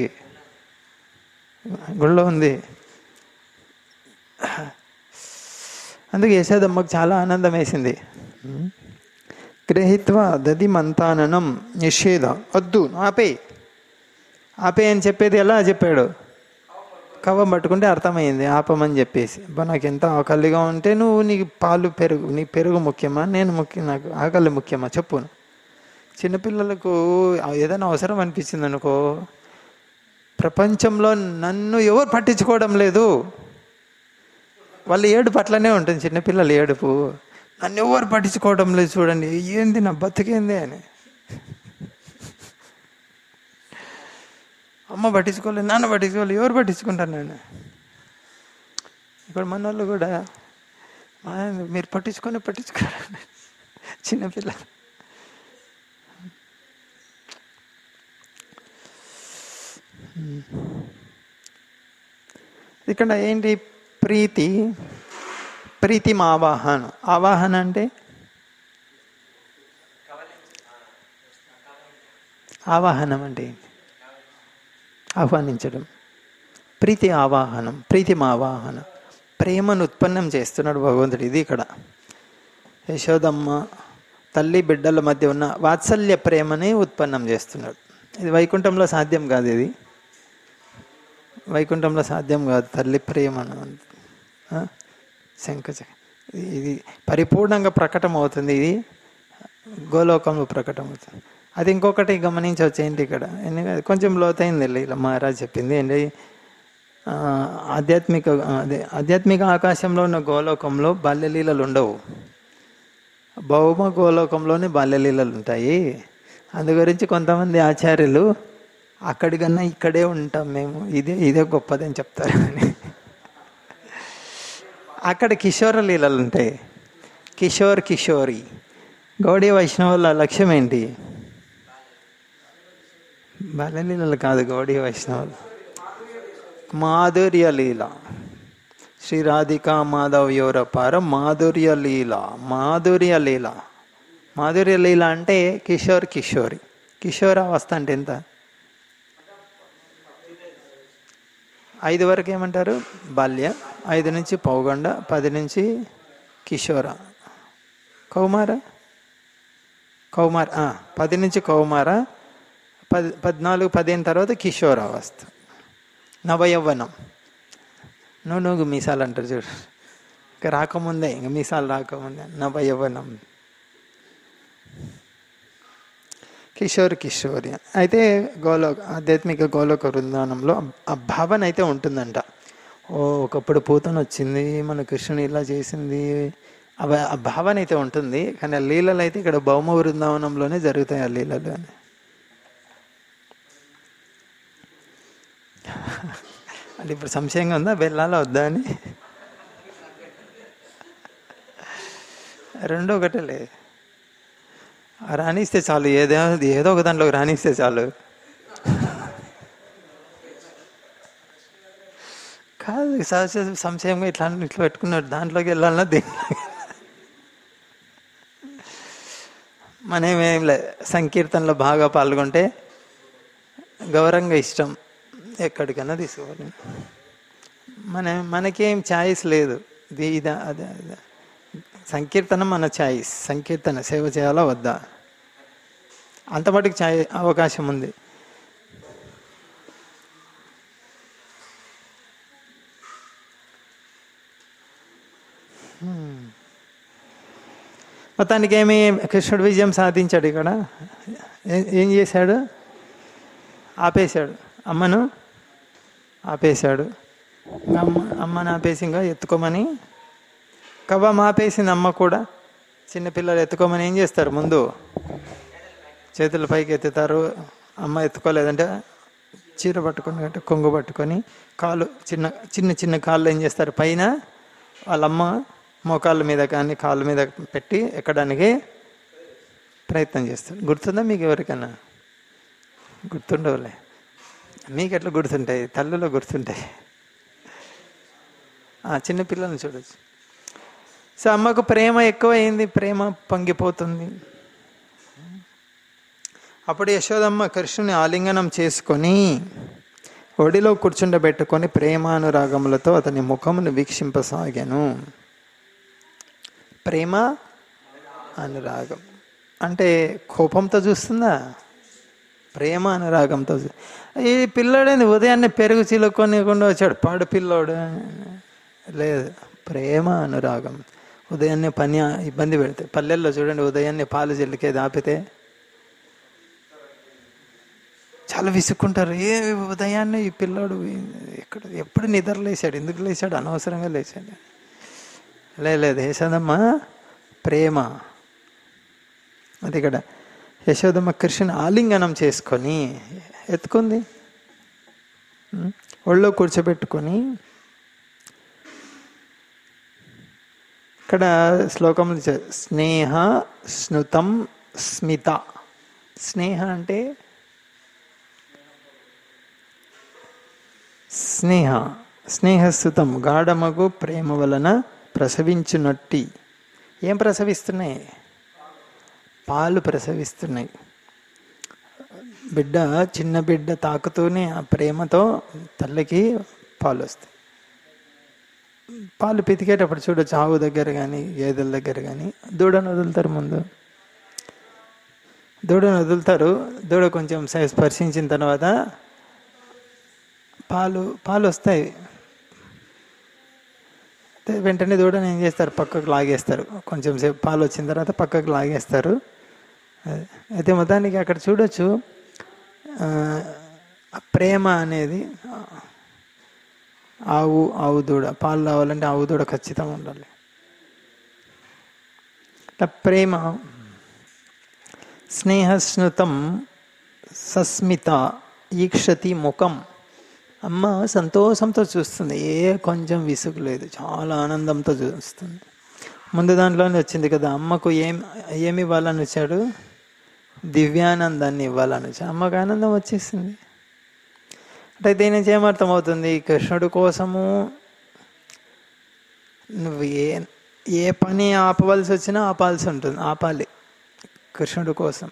గుళ్ళో ఉంది. అందుకే యశోదమ్మకు చాలా ఆనందం వేసింది. గ్రహిత్వ దది మంతాననం నిషేధ. వద్దు, ఆపే అని చెప్పేది ఎలా చెప్పాడు? కవ్వం పట్టుకుంటే అర్థమైంది ఆపమని చెప్పేసి. నాకు ఎంత ఆకలిగా ఉంటే నీకు పాలు పెరుగు, నీ పెరుగు ముఖ్యమా, నేను నాకు ఆకలి ముఖ్యమా చెప్పు. చిన్నపిల్లలకు ఏదైనా అవసరం అనిపించింది అనుకో, ప్రపంచంలో నన్ను ఎవరు పట్టించుకోవడం లేదు, వాళ్ళ ఏడుపు అట్లనే ఉంటుంది. చిన్నపిల్లల ఏడుపు, నన్ను ఎవరు పట్టించుకోవడం లేదు, చూడండి ఏంది నా బతికేంది అని. అమ్మ పట్టించుకోలేదు, నాన్న పట్టించుకోలేదు, ఎవరు పట్టించుకుంటారు నేను. ఇక్కడ మన వాళ్ళు కూడా మీరు పట్టించుకోరు చిన్నపిల్లలు. ఇక్కడ ఏంటి? ప్రీతి ఆవాహన. ఆవాహన అంటే ఆవాహనం అంటే ఆహ్వానించడం. ప్రీతి ఆవాహనం, ప్రీతిమావాహన, ప్రేమను ఉత్పన్నం చేస్తున్నాడు భగవంతుడు. ఇది ఇక్కడ యశోదమ్మ తల్లి బిడ్డల మధ్య ఉన్న వాత్సల్య ప్రేమని ఉత్పన్నం చేస్తున్నాడు. ఇది వైకుంఠంలో సాధ్యం కాదు. ఇది వైకుంఠంలో సాధ్యం కాదు. తల్లి ప్రేమను ఇది పరిపూర్ణంగా ప్రకటన అవుతుంది. ఇది గోలోకంలో ప్రకటమవుతుంది. అది ఇంకొకటి గమనించవచ్చు ఏంటి ఇక్కడ, ఎందుకంటే కొంచెం లోతైంది ఇలా మహారాజ్ చెప్పింది ఏంటి, ఆధ్యాత్మిక ఆకాశంలో ఉన్న గోలోకంలో బాల్యలీలలు ఉండవు, భౌమ గోలోకంలోనే బాల్యలీలలు ఉంటాయి. అందు గురించి కొంతమంది ఆచార్యులు అక్కడికన్నా ఇక్కడే ఉంటాం మేము, ఇదే గొప్పదని చెప్తారు అని. అక్కడ కిషోర లీలలు ఉంటాయి, కిషోరి. గౌడీ వైష్ణవుల లక్ష్యం ఏంటి? బాల్యలీలలు కాదు, గౌడీ వైష్ణవులు మాధుర్య లీల. శ్రీ రాధికా మాధవ్ యోరపార మాధుర్య లీల అంటే కిషోరి. కిషోరావస్థ అంటే ఎంత? 5 వరకు ఏమంటారు? బాల్య. 5 నుంచి పౌగండ, 10 నుంచి కిషోర, కౌమార 10 నుంచి కౌమార, 14, 15 తర్వాత కిషోరావస్థ, నవయవ్వనం. నువ్వు మీసాలు అంటారు చూడు, ఇంకా రాకముందే, ఇంకా మీసాలు రాకముందే నవయవ్వనం, కిషోరి. అయితే ఆధ్యాత్మిక గోలోక బృందావనంలో ఆ భావన అయితే ఉంటుందంట. ఒకప్పుడు పూతన వచ్చింది, మన కృష్ణుని ఇలా చేసింది, ఆ భావన అయితే ఉంటుంది. కానీ ఆ లీలలు అయితే ఇక్కడ భౌమ బృందావనంలోనే జరుగుతాయి ఆ లీలలు అని. అంటే ఇప్పుడు సంశయంగా ఉందా వెళ్ళాలా వద్దా అని? రెండో ఒకటే లేదు, రాణిస్తే చాలు, ఏదో ఒక దాంట్లోకి రాణిస్తే చాలు. కాదు సహజ సంశయంగా ఇట్లా పెట్టుకున్నాడు, దాంట్లోకి వెళ్ళాలన్నా మనమేం లే, సంకీర్తనలో బాగా పాల్గొంటే గౌరవంగా ఇష్టం, ఎక్కడికైనా తీసుకోవాలి. మనకేం ఛాయిస్ లేదు, అదే సంకీర్తన మన ఛాయిస్. సంకీర్తన సేవ చేయాలా వద్దా, అంత మటుకు అవకాశం ఉంది. మొత్తానికి కృష్ణుడు విజయం సాధించాడు. ఇక్కడ ఏం చేశాడు? ఆపేశాడు, అమ్మను ఆపేశాడు. అమ్మను ఆపేసి ఇంకా ఎత్తుకోమని కవ్వం ఆపేసింది. అమ్మ కూడా చిన్నపిల్లలు ఎత్తుకోమని ఏం చేస్తారు? ముందు చేతుల పైకి ఎత్తుతారు. అమ్మ ఎత్తుకోలేదంటే చీర పట్టుకొని అంటే కొంగు పట్టుకొని కాళ్ళు చిన్న కాళ్ళు ఏం చేస్తారు? పైన వాళ్ళమ్మ మోకాళ్ళ మీద కానీ కాళ్ళ మీద పెట్టి ఎక్కడానికి ప్రయత్నం చేస్తారు. గుర్తుందా మీకు ఎవరికైనా? గుర్తుండవులే, మీకు ఎట్లా గుర్తుంటాయి? తల్లులో గుర్తుంటాయి. చిన్నపిల్లల్ని చూడవచ్చు. సో అమ్మకు ప్రేమ ఎక్కువైంది, ప్రేమ పొంగిపోతుంది. అప్పుడు యశోదమ్మ కృష్ణుని ఆలింగనం చేసుకొని ఒడిలో కూర్చుండబెట్టుకొని ప్రేమానురాగములతో అతని ముఖమును వీక్షింపసాగాను. ప్రేమ అనురాగం అంటే కోపంతో చూస్తుందా? ప్రేమ అనురాగంతో. ఈ పిల్లోడేంది ఉదయాన్నే పెరుగు చిలుకొనికుండా వచ్చాడు, పాడు పిల్లోడు. లేదు, ప్రేమ అనురాగం. ఉదయాన్నే పని ఇబ్బంది పెడితే, పల్లెల్లో చూడండి ఉదయాన్నే పాలు జల్లికేది ఆపితే చాలా విసుక్కుంటారు. ఉదయాన్నే ఈ పిల్లోడు ఎప్పుడు నిద్ర లేచాడు, ఎందుకు లేచాడు, అనవసరంగా లేచాడు. లేదు, యశోదమ్మ ప్రేమ. అది ఇక్కడ యశోదమ్మ కృష్ణుని ఆలింగనం చేసుకొని ఎత్తుకుంది, ఒళ్ళో కూర్చోబెట్టుకొని. ఇక్కడ శ్లోకంలో స్నేహ స్నుతం స్మిత. స్నేహ అంటే స్నేహస్థుతం గాఢమగు ప్రేమ వలన ప్రసవించునట్టి. ఏం ప్రసవిస్తున్నాయి? పాలు ప్రసవిస్తున్నాయి. చిన్న బిడ్డ తాకుతూనే ఆ ప్రేమతో తల్లికి పాలు వస్తాయి. పాలు పితికేటప్పుడు చూడొచ్చు, ఆవు దగ్గర కానీ గేదెల దగ్గర కానీ దూడను వదులుతారు. ముందు దూడను వదులుతారు. దూడ కొంచెం స్పర్శించిన తర్వాత పాలు వస్తాయి. వెంటనే దూడను ఏం చేస్తారు? పక్కకు లాగేస్తారు. కొంచెం సేపు పాలు వచ్చిన తర్వాత పక్కకు లాగేస్తారు. అయితే మొత్తానికి అక్కడ చూడొచ్చు ప్రేమ అనేది ఆవు దూడ పాలు రావాలంటే ఆవు దూడ ఖచ్చితంగా ఉండాలి. ప్రేమ స్నేహస్నుతం సస్మిత ఈక్షతి ముఖం. అమ్మ సంతోషంతో చూస్తుంది, కొంచెం విసుగు లేదు, చాలా ఆనందంతో చూస్తుంది. ముందు దాంట్లోనే వచ్చింది కదా, అమ్మకు ఏమి ఇవ్వాలని వచ్చాడు, దివ్యానందాన్ని ఇవ్వాలని వచ్చాడు. అమ్మకు ఆనందం వచ్చేసింది. అంటే దీని నుంచి ఏమర్థమవుతుంది, కృష్ణుడి కోసము నువ్వు ఏ పని ఆపవలసి వచ్చినా ఆపాలి కృష్ణుడి కోసం.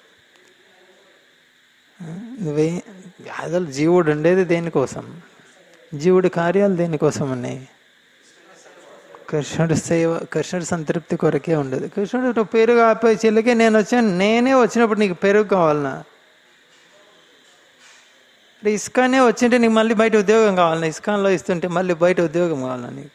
అసలు జీవుడు ఉండేది దేనికోసం, జీవుడి కార్యాలు దేనికోసం ఉన్నాయి, కృష్ణుడి సేవ, కృష్ణుడి సంతృప్తి కొరకే ఉండదు. కృష్ణుడు పెరుగు ఆపే చెల్లికే నేనే వచ్చినప్పుడు నీకు పెరుగు కావాలన్నా, ఇస్కానే వచ్చింటే నీకు మళ్ళీ బయట ఉద్యోగం కావాలన్నా, ఇస్కాన్లో ఇస్తుంటే మళ్ళీ బయట ఉద్యోగం కావాలన్నా నీకు.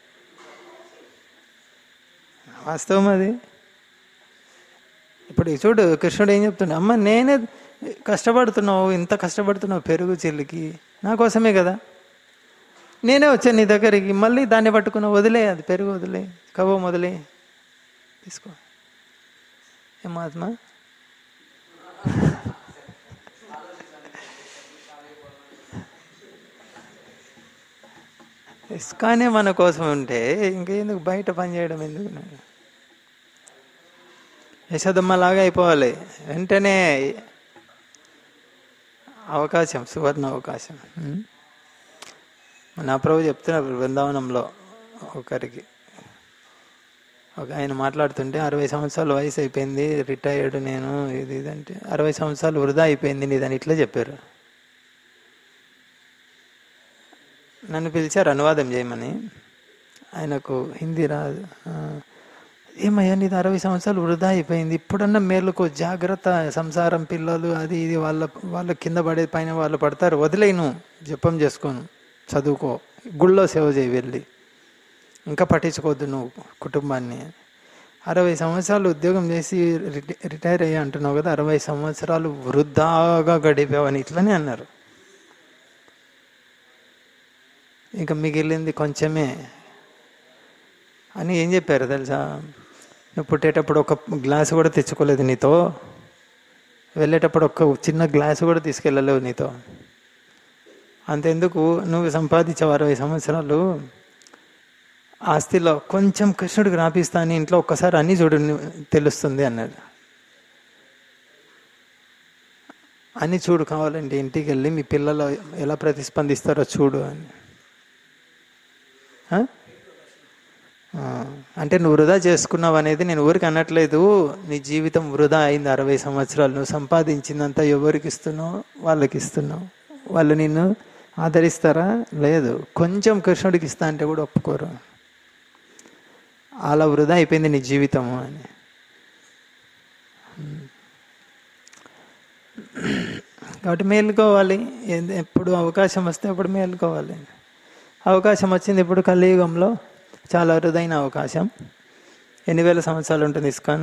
వాస్తవం అది. ఇప్పుడు చూడు కృష్ణుడు ఏం చెప్తుండే, అమ్మ నేనే కష్టపడుతున్నావు, ఇంత కష్టపడుతున్నావు పెరుగు చెల్లికి, నా కోసమే కదా, నేనే వచ్చాను నీ దగ్గరికి, మళ్ళీ దాన్ని పట్టుకున్నావు, వదిలే, అది పెరుగు వదిలే, కవ్వం వదిలే, తీసుకో. ఏ మహాత్మా, ఇస్కానే మన కోసం ఉంటే ఇంకెందుకు బయట పని చేయడం ఎందుకు? యశోదమ్మలాగా అయిపోవాలి వెంటనే. అవకాశం, సువర్ణ అవకాశం. నా ప్రభు చెప్తున్నారు బృందావనంలో ఒకరికి, ఆయన మాట్లాడుతుంటే 60 సంవత్సరాల వయసు అయిపోయింది, రిటైర్డ్ నేను, ఇది అంటే 60 సంవత్సరాలు వృధా అయిపోయింది నీదని ఇట్లా చెప్పారు. నన్ను పిలిచారు అనువాదం చేయమని, ఆయనకు హిందీ రాదు. ఏమయ్యా నీది 60 సంవత్సరాలు వృధా అయిపోయింది, ఇప్పుడన్నా మేలుకో, జాగ్రత్త, సంసారం, పిల్లలు, అది ఇది, వాళ్ళ కింద పడే పైన వాళ్ళు పడతారు, వదిలేను, జపం చేసుకోను, చదువుకో, గుళ్ళో సేవ చేయి వెళ్ళి, ఇంకా పట్టించుకోవద్దు నువ్వు కుటుంబాన్ని. 60 సంవత్సరాలు ఉద్యోగం చేసి రిటైర్ అయ్యా అంటున్నావు కదా, 60 సంవత్సరాలు వృధాగా గడిపావని ఇట్లనే అన్నారు. ఇంకా మిగిలింది కొంచెమే అని ఏం చెప్పారు తెలుసా, నువ్వు పుట్టేటప్పుడు ఒక గ్లాసు కూడా తెచ్చుకోలేదు నీతో, వెళ్ళేటప్పుడు ఒక చిన్న గ్లాసు కూడా తీసుకెళ్ళలేవు నీతో, అంతెందుకు నువ్వు సంపాదించావు 60 సంవత్సరాలు, ఆస్తిలో కొంచెం కృష్ణుడికి రాపిస్తా అని ఇంట్లో ఒక్కసారి అన్నీ చూడు తెలుస్తుంది అన్నాడు. అన్నీ చూడు, కావాలంటే ఇంటికి వెళ్ళి మీ పిల్లలు ఎలా ప్రతిస్పందిస్తారో చూడు అని. అంటే నువ్వు వృధా చేసుకున్నావు అనేది నేను ఊరికి అనట్లేదు, నీ జీవితం వృధా అయింది 60 సంవత్సరాలు, నువ్వు సంపాదించిందంతా ఎవరికి ఇస్తున్నావు, వాళ్ళకి ఇస్తున్నావు, వాళ్ళు నిన్ను ఆదరిస్తారా, లేదు, కొంచెం కృష్ణుడికి ఇస్తా అంటే కూడా ఒప్పుకోరు, అలా వృధా అయిపోయింది నీ జీవితము అని. కాబట్టి మేలుకోవాలి, ఎప్పుడు అవకాశం వస్తే అప్పుడు మేలుకోవాలి. అవకాశం వచ్చింది ఇప్పుడు కలియుగంలో, చాలా అరుదైన అవకాశం. 8,000 సంవత్సరాలు ఉంటుంది ఇస్కాన్,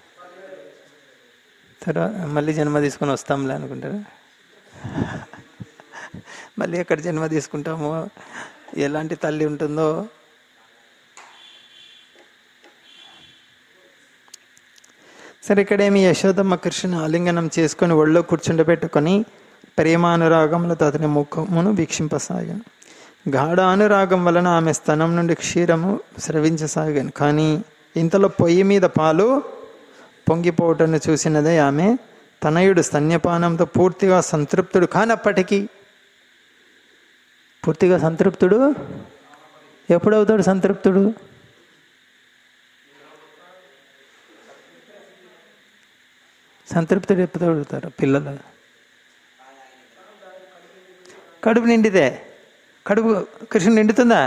తర్వాత మళ్ళీ జన్మ తీసుకొని వస్తాంలే అనుకుంటారు. మళ్ళీ ఎక్కడ జన్మ తీసుకుంటామో, ఎలాంటి తల్లి ఉంటుందో. సరే, ఇక్కడేమి యశోదమ్మ కృష్ణుని ఆలింగనం చేసుకొని ఒళ్ళో కూర్చుండబెట్టుకొని ప్రేమానురాగములతో అతని ముఖమును వీక్షింపసాగాను. గాఢ అనురాగం వలన ఆమె స్తనం నుండి క్షీరము స్రవించసాగాను. కానీ ఇంతలో పొయ్యి మీద పాలు పొంగిపోవటాన్ని చూసినదే ఆమె. తనయుడు స్తన్యపానంతో పూర్తిగా సంతృప్తుడు కానప్పటికీ, పూర్తిగా సంతృప్తుడు ఎప్పుడవుతాడు సంతృప్తుడు? సంతృప్తుడు ఎప్పుడు అవుతారు పిల్లలు? కడుపు నిండితే, కడుపు కృష్ణుడు నిండుతుందా?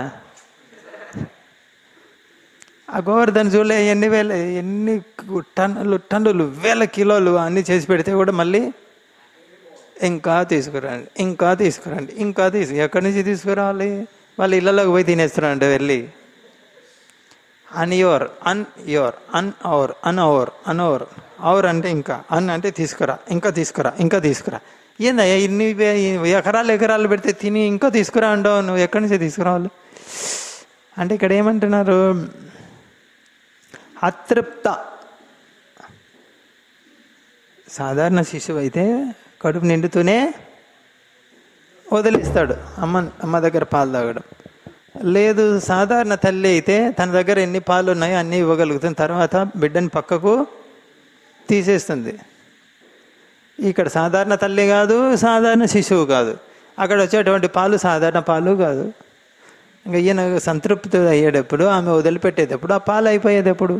ఆ గోవర్ధన చూడలే ఎన్ని టన్నులు వేల కిలోలు అన్నీ చేసి పెడితే కూడా మళ్ళీ ఇంకా తీసుకురండి, ఇంకా తీసుకురండి, ఇంకా ఎక్కడి నుంచి తీసుకురావాలి? వాళ్ళు ఇళ్ళలోకి పోయి తినేస్తున్నారంటే వెళ్ళి. అన్యోర్ అన్ యోర్ అన్ అవర్ అన్ అవర్ అన్ అవర్ ఔర్ అంటే ఇంకా, అన్న అంటే తీసుకురా, ఇంకా తీసుకురా, ఇంకా తీసుకురా. ఏందయ్యా ఇన్ని ఎకరాలు పెడితే తిని ఇంకా తీసుకురా అంటావు, నువ్వు ఎక్కడి నుంచి తీసుకురావాలి అంటే ఇక్కడ ఏమంటున్నారు, అతృప్త. సాధారణ శిశువు అయితే కడుపు నిండుతూనే వదిలేస్తాడు అమ్మ దగ్గర పాలు తాగడం. లేదు, సాధారణ తల్లి అయితే తన దగ్గర ఎన్ని పాలు ఉన్నాయో అన్నీ ఇవ్వగలుగుతుంది, తర్వాత బిడ్డని పక్కకు తీసేస్తుంది. ఇక్కడ సాధారణ తల్లి కాదు, సాధారణ శిశువు కాదు, అక్కడ వచ్చేటువంటి పాలు సాధారణ పాలు కాదు. ఇంకా ఈయన సంతృప్తి అయ్యేటప్పుడు, ఆమె వదిలిపెట్టేటప్పుడు ఆ పాలు అయిపోయేటప్పుడు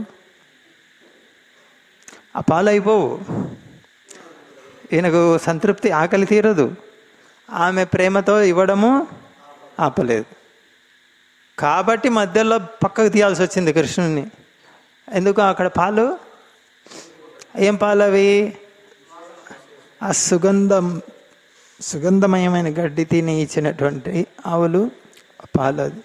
ఆ పాలు అయిపోవు. ఈయనకు సంతృప్తి, ఆకలి తీరదు, ఆమె ప్రేమతో ఇవ్వడము ఆపలేదు. కాబట్టి మధ్యలో పక్కకు తీయాల్సి వచ్చింది కృష్ణుని. ఎందుకు, అక్కడ పాలు ఏం పాలు అవి, ఆ సుగంధమయమైన గడ్డి తిని ఇచ్చినటువంటి ఆవులు పాలు. అది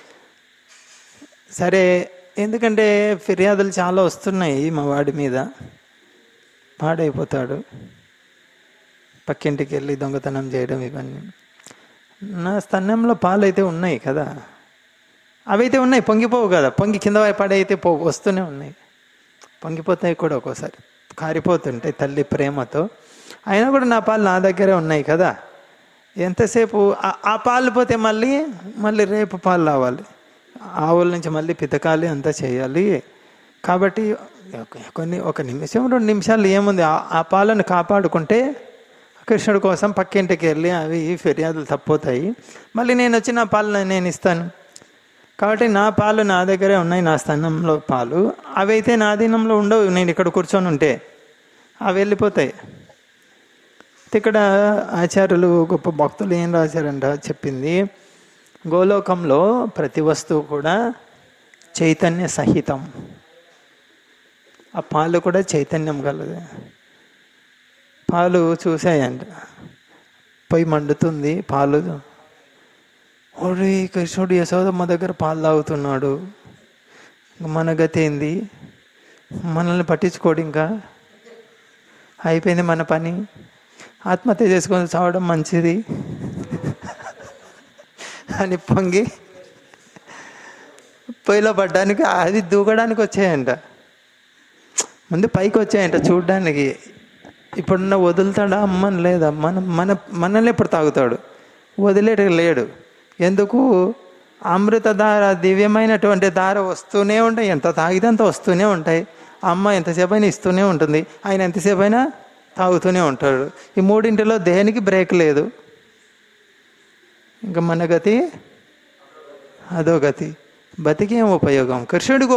సరే, ఎందుకంటే ఫిర్యాదులు చాలా వస్తున్నాయి మా వాడి మీద, పాడైపోతాడు, పక్కింటికి వెళ్ళి దొంగతనం చేయడం, ఇవన్నీ. నా స్తన్యంలో పాలు అయితే ఉన్నాయి కదా, అవైతే ఉన్నాయి, పొంగిపోవు కదా, పొంగి కింద పడైతే వస్తూనే ఉన్నాయి, పొంగిపోతాయి కూడా ఒక్కోసారి, కారిపోతుంటాయి తల్లి ప్రేమతో. అయినా కూడా నా పాలు నా దగ్గరే ఉన్నాయి కదా, ఎంతసేపు ఆ పాలు పోతే మళ్ళీ రేపు పాలు రావాలి, ఆవుల నుంచి మళ్ళీ పితకాలి, అంతా చేయాలి. కాబట్టి ఒక నిమిషం 2 నిమిషాలు ఏముంది, ఆ పాలను కాపాడుకుంటే కృష్ణుడి కోసం పక్కింటికి వెళ్ళి అవి ఫిర్యాదులు తప్పోతాయి. మళ్ళీ నేను వచ్చి నా పాలు నేను ఇస్తాను. కాబట్టి నా పాలు నా దగ్గరే ఉన్నాయి, నా స్థానంలో పాలు. అవి అయితే నా అధీనంలో ఉండవు, నేను ఇక్కడ కూర్చొని ఉంటే అవి వెళ్ళిపోతాయి. ఇక్కడ ఆచార్యులు, గొప్ప భక్తులు ఏం రాశారంట చెప్పింది, గోలోకంలో ప్రతి వస్తువు కూడా చైతన్య సహితం. ఆ పాలు కూడా చైతన్యం కలదు. పాలు చూసాయంట, పొయ్యి మండుతుంది, పాలు, ఓడి కృష్ణుడు యశోదమ్మ దగ్గర పాలు తాగుతున్నాడు, మన గతి ఏంది, మనల్ని పట్టించుకోడు, ఇంకా అయిపోయింది మన పని, ఆత్మహత్య చేసుకొని చావడం మంచిది అని పొంగి పొయ్యిలో పడ్డానికి, అది దూకడానికి వచ్చాయంట, ముందు పైకి వచ్చాయంట చూడ్డానికి. ఇప్పుడున్న వదులుతాడా అమ్మని, లేదా మనల్ని ఎప్పుడు తాగుతాడు, వదిలేట లేడు. ఎందుకు, అమృత ధార, దివ్యమైనటువంటి ధార వస్తూనే ఉంటాయి, ఎంత తాగితే అంత వస్తూనే ఉంటాయి. అమ్మ ఎంతసేపు అయినా ఇస్తూనే ఉంటుంది, ఆయన ఎంతసేపు అయినా తాగుతూనే ఉంటాడు. ఈ మూడింటిలో దేనికి బ్రేక్ లేదు. ఇంకా మన గతి అదో గతి, బతికేం ఉపయోగం, కృష్ణుడికి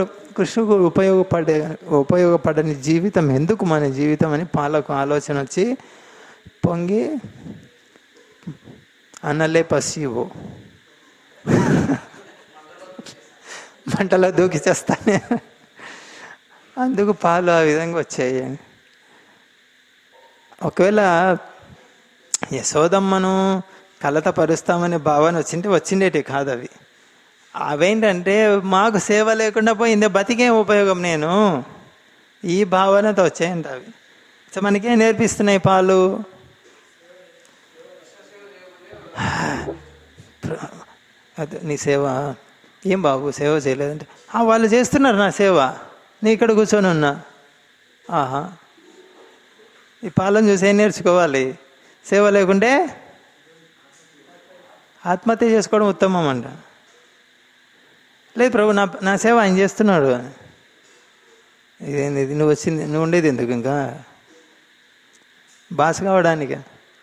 ఉపయోగపడని జీవితం ఎందుకు మన జీవితం అని పాలకు ఆలోచన వచ్చి పొంగి అనలే పసివు మంటలో దూకి చేస్తానే, అందుకు పాలు ఆ విధంగా వచ్చాయి. ఒకవేళ యశోదమ్మను కలత పరుస్తామనే భావన వచ్చిండేటి కాదు అవి. అవేంటంటే మాకు సేవ లేకుండా పోయిందే, బతికేం ఉపయోగం నేను, ఈ భావనతో వచ్చాయంట అవి. సో మనకేం నేర్పిస్తున్నాయి పాలు, అదే నీ సేవ, ఏం బాబు సేవ చేయలేదంటే, వాళ్ళు చేస్తున్నారు నా సేవ, నీ ఇక్కడ కూర్చొని ఉన్నా. ఆహా, ఈ పాలను చూసి ఏం నేర్చుకోవాలి, సేవ లేకుంటే ఆత్మహత్య చేసుకోవడం ఉత్తమం అంట. లేదు ప్రభు, నా సేవ ఆయన చేస్తున్నాడు. ఇదేంది, నువ్వు ఉండేది ఎందుకు, ఇంకా బాస్ కావడానికి,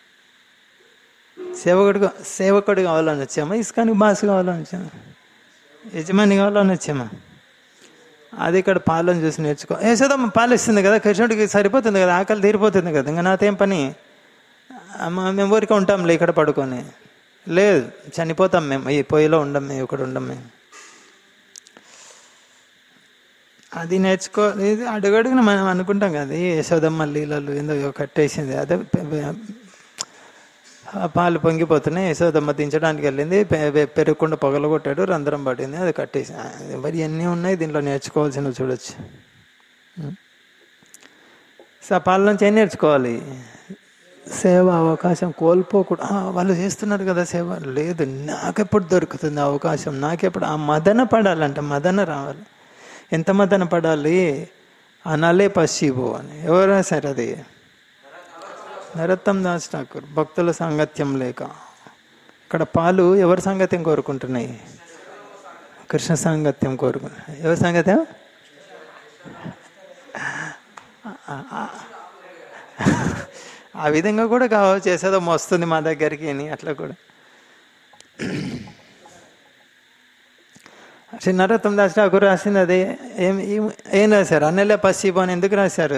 సేవకుడు కావాలని వచ్చామా, ఇసుకానికి బాస్ కావాలని వచ్చామా, యజమాని కావాలని వచ్చామా? అది ఇక్కడ పాలను చూసి నేర్చుకో. యశోదమ్మ పాలు ఇస్తుంది కదా, కృష్ణుడికి సరిపోతుంది కదా, ఆకలి తీరిపోతుంది కదా, ఇంకా నాతేం పని, మేము ఊరికే ఉంటాంలే ఇక్కడ పడుకొని. లేదు, చనిపోతాం మేము, ఈ పొయ్యిలో ఉండం, మేము ఇక్కడ ఉండం మేము. అది నేర్చుకో. ఇది అడుగడుగున మనం అనుకుంటాం కదా, యశోదమ్మ లీలలు ఏందో కట్టేసింది, అదే పాలు పొంగిపోతున్నాయి, యశోదమ్మ దించడానికి వెళ్ళింది, పెరుగుకుండా పగలగొట్టాడు, రంధ్రం పడింది, అది కట్టేసి. మరి ఎన్ని ఉన్నాయి దీంట్లో నేర్చుకోవాల్సినవి చూడొచ్చు. పాల నుంచి ఏం నేర్చుకోవాలి? సేవ అవకాశం కోల్పోకూడదు. వాళ్ళు చేస్తున్నారు కదా సేవ, లేదు నాకెప్పుడు దొరుకుతుంది అవకాశం, నాకెప్పుడు ఆ మదన పడాలంట, మదన రావాలి. ఎంత మదన పడాలి? అనాలే పశ్చివో అని. ఎవరు రాశారు అది? నరోత్తమ్ దాస్ ఠాకూర్. భక్తుల సాంగత్యం లేక. ఇక్కడ పాలు ఎవరి సాంగత్యం కోరుకుంటున్నాయి? కృష్ణ సాంగత్యం కోరుకుంటున్నాయి. ఎవరి సాంగత్యం? ఆ విధంగా కూడా కావచ్చు, చేసేదో వస్తుంది మా దగ్గరికి అని, అట్లా కూడా. శ్రీ నరోత్తమ్ దాస్ ఠాకూర్ రాసింది అదే. ఏం రాశారు? అన్నలే పశ్చిమ అని ఎందుకు రాశారు?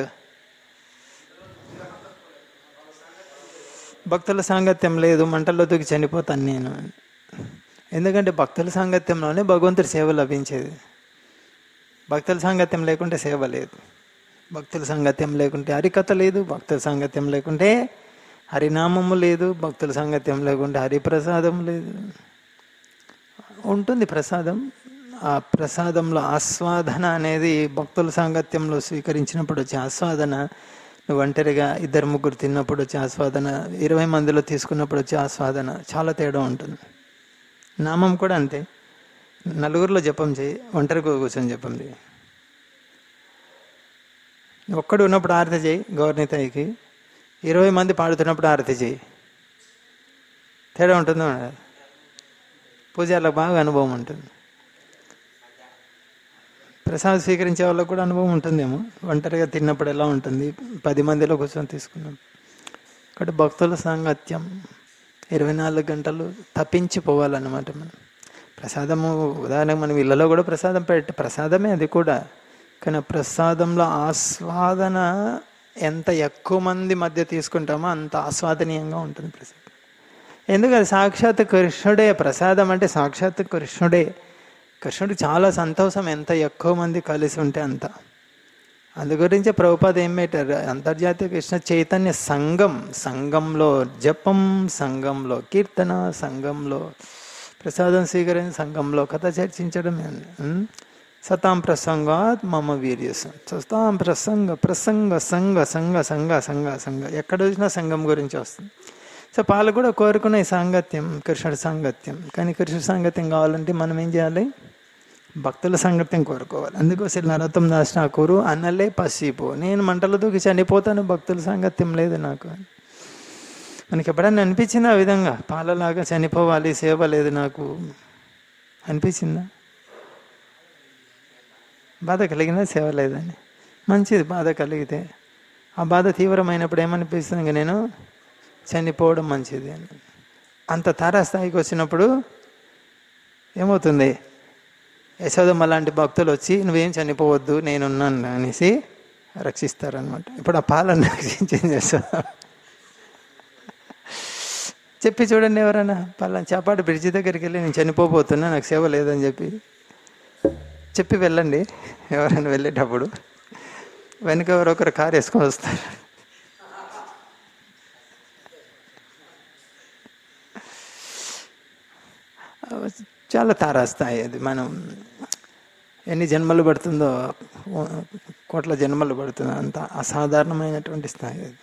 భక్తుల సాంగత్యం లేదు, మంటల్లో దూకి చనిపోతాను నేను. ఎందుకంటే భక్తుల సాంగత్యంలోనే భగవంతుడి సేవ లభించేది. భక్తుల సాంగత్యం లేకుంటే సేవ లేదు. భక్తుల సాంగత్యం లేకుంటే హరికథ లేదు, భక్తుల సాంగత్యం లేకుంటే హరినామము లేదు, భక్తుల సాంగత్యం లేకుంటే హరిప్రసాదం లేదు. ఉంటుంది ప్రసాదం, ఆ ప్రసాదంలో ఆస్వాదన అనేది భక్తుల సాంగత్యంలో స్వీకరించినప్పుడు వచ్చే ఆస్వాదన, నువ్వు ఒంటరిగా 2-3 తిన్నప్పుడు వచ్చే ఆస్వాదన, 20 మందిలో తీసుకున్నప్పుడు వచ్చే ఆస్వాదన చాలా తేడా ఉంటుంది. నామం కూడా అంతే. 4 జపం చేయి, ఒంటరిగా కూర్చొని జపం చేయి. ఒక్కడు ఉన్నప్పుడు ఆరతి చేయి గౌరనితాయికి, 20 మంది పాడుతున్నప్పుడు ఆరతి చేయి. తేడా ఉంటుందో? పూజలకు బాగా అనుభవం ఉంటుంది. ప్రసాదం స్వీకరించే వాళ్ళకు కూడా అనుభవం ఉంటుందేమో. ఒంటరిగా తిన్నప్పుడు ఎలా ఉంటుంది, 10 మందిలో కూర్చొని తీసుకున్నాం. కాబట్టి భక్తుల సాంగత్యం 24 గంటలు తప్పించిపోవాలన్నమాట. మనం ప్రసాదము ఉదాహరణకు మనం ఇళ్ళలో కూడా ప్రసాదం ప్రసాదమే అది కూడా, కానీ ప్రసాదంలో ఆస్వాదన ఎంత ఎక్కువ మంది మధ్య తీసుకుంటామో అంత ఆస్వాదనీయంగా ఉంటుంది ప్రసాదం. ఎందుకంటే సాక్షాత్ కృష్ణుడే. ప్రసాదం అంటే సాక్షాత్ కృష్ణుడే. కృష్ణుడు చాలా సంతోషం ఎంత ఎక్కువ మంది కలిసి ఉంటే అంత. అందు గురించే ప్రభుపాద ఏం పెట్టారు? అంతర్జాతీయ కృష్ణ చైతన్య సంఘం, సంఘంలో జపం, సంఘంలో కీర్తన, సంఘంలో ప్రసాదం స్వీకరణ, సంఘంలో కథ చర్చించడం. సతాం ప్రసంగాత్ మమ వీర్యసం. సతాం ప్రసంగ ప్రసంగ సంఘ సంఘ సంఘ సంఘ సంఘ. ఎక్కడ చూసినా సంఘం గురించి వస్తుంది. సో పాలు కూడా కోరుకునే సాంగత్యం, కృష్ణుడి సాంగత్యం. కానీ కృష్ణుడి సాంగత్యం కావాలంటే మనం ఏం చేయాలి? భక్తుల సాంగత్యం కోరుకోవాలి. అందుకోసం నరోత్తమ్ దాస్ ఠాకూర్ అన్నలే పసిపో, నేను మంటలు దూకి చనిపోతాను, భక్తుల సాంగత్యం లేదు నాకు. మనకి ఎప్పుడన్నా అనిపించిందా ఆ విధంగా? పాలలాగా చనిపోవాలి, సేవ లేదు నాకు అనిపించిందా? బాధ కలిగినా సేవ లేదని. మంచిది బాధ కలిగితే. ఆ బాధ తీవ్రమైనప్పుడు ఏమనిపిస్తుంది? ఇంకా నేను చనిపోవడం మంచిది అని. అంత తారాస్థాయికి వచ్చినప్పుడు ఏమవుతుంది? యశోదమ్మ లాంటి భక్తులు వచ్చి నువ్వేం చనిపోవద్దు నేనున్నాను అనేసి రక్షిస్తారనమాట. ఇప్పుడు ఆ పాలను రక్షించేం చేస్తా చెప్పి చూడండి. ఎవరైనా పలానా చేపాటి బ్రిడ్జి దగ్గరికి వెళ్ళి నేను చనిపోతున్నా, నాకు సేవ లేదని చెప్పి వెళ్ళండి. ఎవరైనా వెళ్ళేటప్పుడు వెనుక ఎవరొకరు కారు వేసుకొని వస్తారు. చాలా తారాస్థాయి అది. మనం ఎన్ని జన్మలు పడుతుందో, కోట్ల జన్మలు పడుతుందో, అంత అసాధారణమైనటువంటి స్థాయి అది.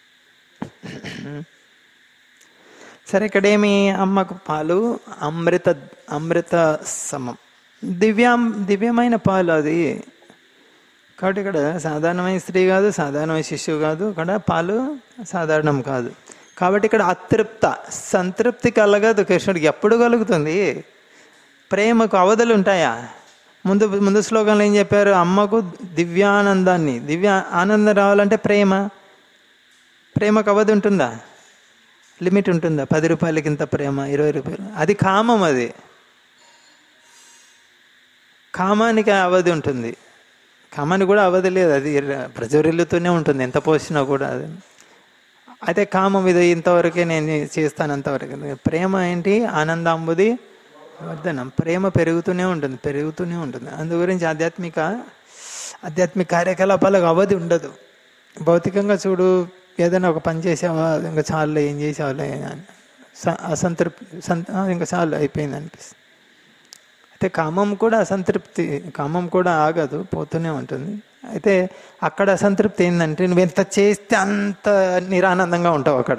సరే, ఇక్కడేమి? అమ్మకు పాలు అమృత సమం, దివ్యమైన పాలు అది. కాబట్టి ఇక్కడ సాధారణమైన స్త్రీ కాదు, సాధారణమైన శిశువు కాదు, ఇక్కడ పాలు సాధారణం కాదు. కాబట్టి ఇక్కడ సంతృప్తి కలగదు కృష్ణుడికి. ఎప్పుడు కలుగుతుంది? ప్రేమకు అవధులు ఉంటాయా? ముందు శ్లోకంలో ఏం చెప్పారు? అమ్మకు దివ్యానందాన్ని, ఆనందం రావాలంటే ప్రేమకు అవధి ఉంటుందా? లిమిట్ ఉంటుందా? 10 రూపాయలకి ఇంత ప్రేమ, 20 రూపాయలు. అది కామం. అది కామానికి అవధి ఉంటుంది. కామానికి కూడా అవధి లేదు, అది ప్రజ్వరిల్లుతూనే ఉంటుంది ఎంత పోసినా కూడా. అది అయితే కామం ఇది ఇంతవరకే నేను చేస్తాను, అంతవరకు. ప్రేమ ఏంటి? ఆనందాంబుది వర్ధనం. ప్రేమ పెరుగుతూనే ఉంటుంది. అందు గురించి ఆధ్యాత్మిక కార్యకలాపాలకు అవధి ఉండదు. భౌతికంగా చూడు, ఏదైనా ఒక పని చేసావా, ఇంకా చాలు, ఏం చేసావులే, అసంతృప్తి, ఇంకా చాలు అయిపోయింది అనిపిస్తుంది. అయితే కామం కూడా అసంతృప్తి, కామం కూడా ఆగదు, పోతూనే ఉంటుంది. అయితే అక్కడ అసంతృప్తి ఏంటంటే నువ్వు ఎంత చేస్తే అంత నిరానందంగా ఉంటావు అక్కడ.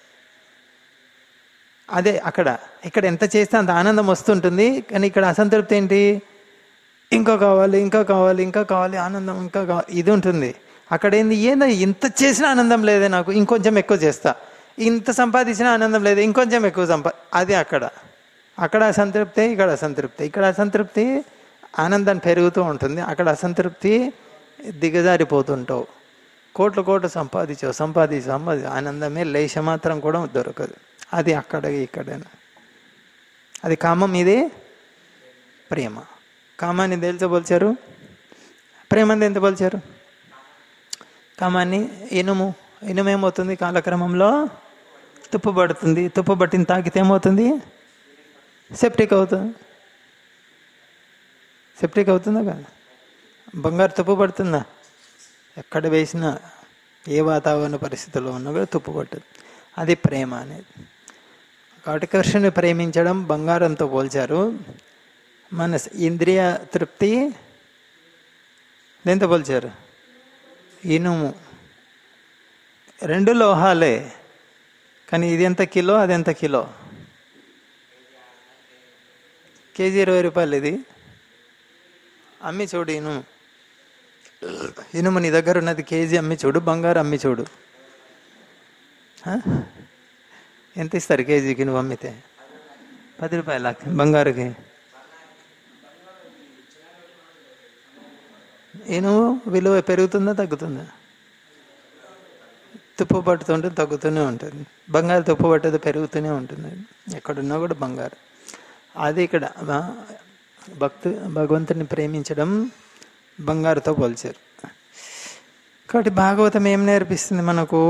అదే ఇక్కడ ఎంత చేస్తే అంత ఆనందం వస్తుంటుంది. కానీ ఇక్కడ అసంతృప్తి ఏంటి? ఇంకా కావాలి, ఇంకా కావాలి, ఇంకా కావాలి, ఆనందం ఇంకా కావాలి, ఇది ఉంటుంది. అక్కడ ఏందో ఇంత చేసిన ఆనందం లేదే నాకు, ఇంకొంచెం ఎక్కువ చేస్తా. ఇంత సంపాదించిన ఆనందం లేదు, ఇంకొంచెం ఎక్కువ అది అక్కడ అసంతృప్తి, ఇక్కడ అసంతృప్తి. ఇక్కడ అసంతృప్తి ఆనందాన్ని పెరుగుతూ ఉంటుంది, అక్కడ అసంతృప్తి దిగజారిపోతుంటావు. కోట్లు సంపాదించావు, ఆనందమే లేశ మాత్రం కూడా దొరకదు. అది ఇక్కడ. అది కామం, ఇది ప్రేమ. కామాన్ని దేనితో పోల్చారు? ప్రేమని దేనితో పోల్చారు? కామాన్ని ఇనుము ఏమవుతుంది? కాలక్రమంలో తుప్పు పడుతుంది. తుప్పు పట్టిన తాకితే ఏమవుతుంది? సెప్టిక్ అవుతుందా కాదు? బంగారు తుప్పు పడుతుందా? ఎక్కడ వేసినా, ఏ వాతావరణ పరిస్థితుల్లో ఉన్నా కూడా తుప్పు పట్టదు. అది ప్రేమ అనేది. కాబట్టి కృష్ణుని ప్రేమించడం బంగారంతో పోల్చారు. మన ఇంద్రియ తృప్తి దేంతో పోల్చారు? ఇనుము. రెండు లోహాలే, కానీ ఇది ఎంత కిలో, అది ఎంత కిలో? కేజీ 20 రూపాయలు. ఇది అమ్మి చూడు. ఇనుము నీ దగ్గర ఉన్నది కేజీ అమ్మి చూడు, బంగారు అమ్మి చూడు. ఎంత ఇస్తారు కేజీకి నువ్వు అమ్మితే? 10 రూపాయల బంగారుకి. ఇనుము విలువ పెరుగుతుందా తగ్గుతుందా? తుప్పు పట్టుతుంటే తగ్గుతూనే ఉంటుంది. బంగారు తుప్పు పట్టేది పెరుగుతూనే ఉంటుంది. ఎక్కడున్నా కూడా బంగారు. అది ఇక్కడ భగవంతుని ప్రేమించడం బంగారుతో పోల్చారు. కాబట్టి భాగవతం ఏం నేర్పిస్తుంది మనకు?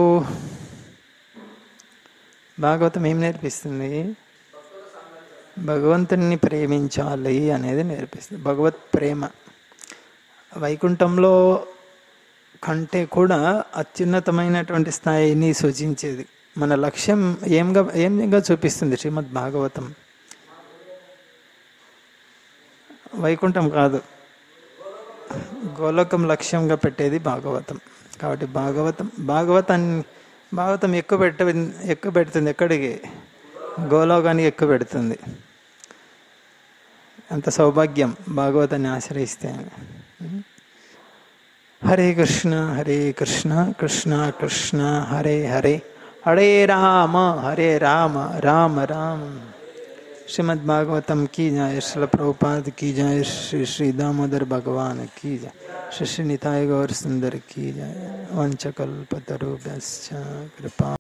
భాగవతం ఏం నేర్పిస్తుంది? భగవంతుని ప్రేమించాలి అనేది నేర్పిస్తుంది. భగవత్ ప్రేమ వైకుంఠంలో కంటే కూడా అత్యున్నతమైనటువంటి స్థాయిని సూచించేది. మన లక్ష్యం ఏంగా చూపిస్తుంది శ్రీమద్ భాగవతం. వైకుంఠం కాదు, గోలోకం లక్ష్యంగా పెట్టేది భాగవతం. కాబట్టి భాగవతం ఎక్కువ పెడుతుంది. ఎక్కడికి? గోలోకానికి ఎక్కువ పెడుతుంది. అంత సౌభాగ్యం భాగవతాన్ని ఆశ్రయిస్తే. హరే కృష్ణ కృష్ణ కృష్ణ హరే హరే, హరే రామ రామ రామ. श्रीमद् भागवतम की जय, श्रील प्रभुपाद की जय, श्री श्री दामोदर भगवान की जय, श्री श्री निताय गौर सुंदर की जय. वंशकल्पतरुभ्यश्च कृपा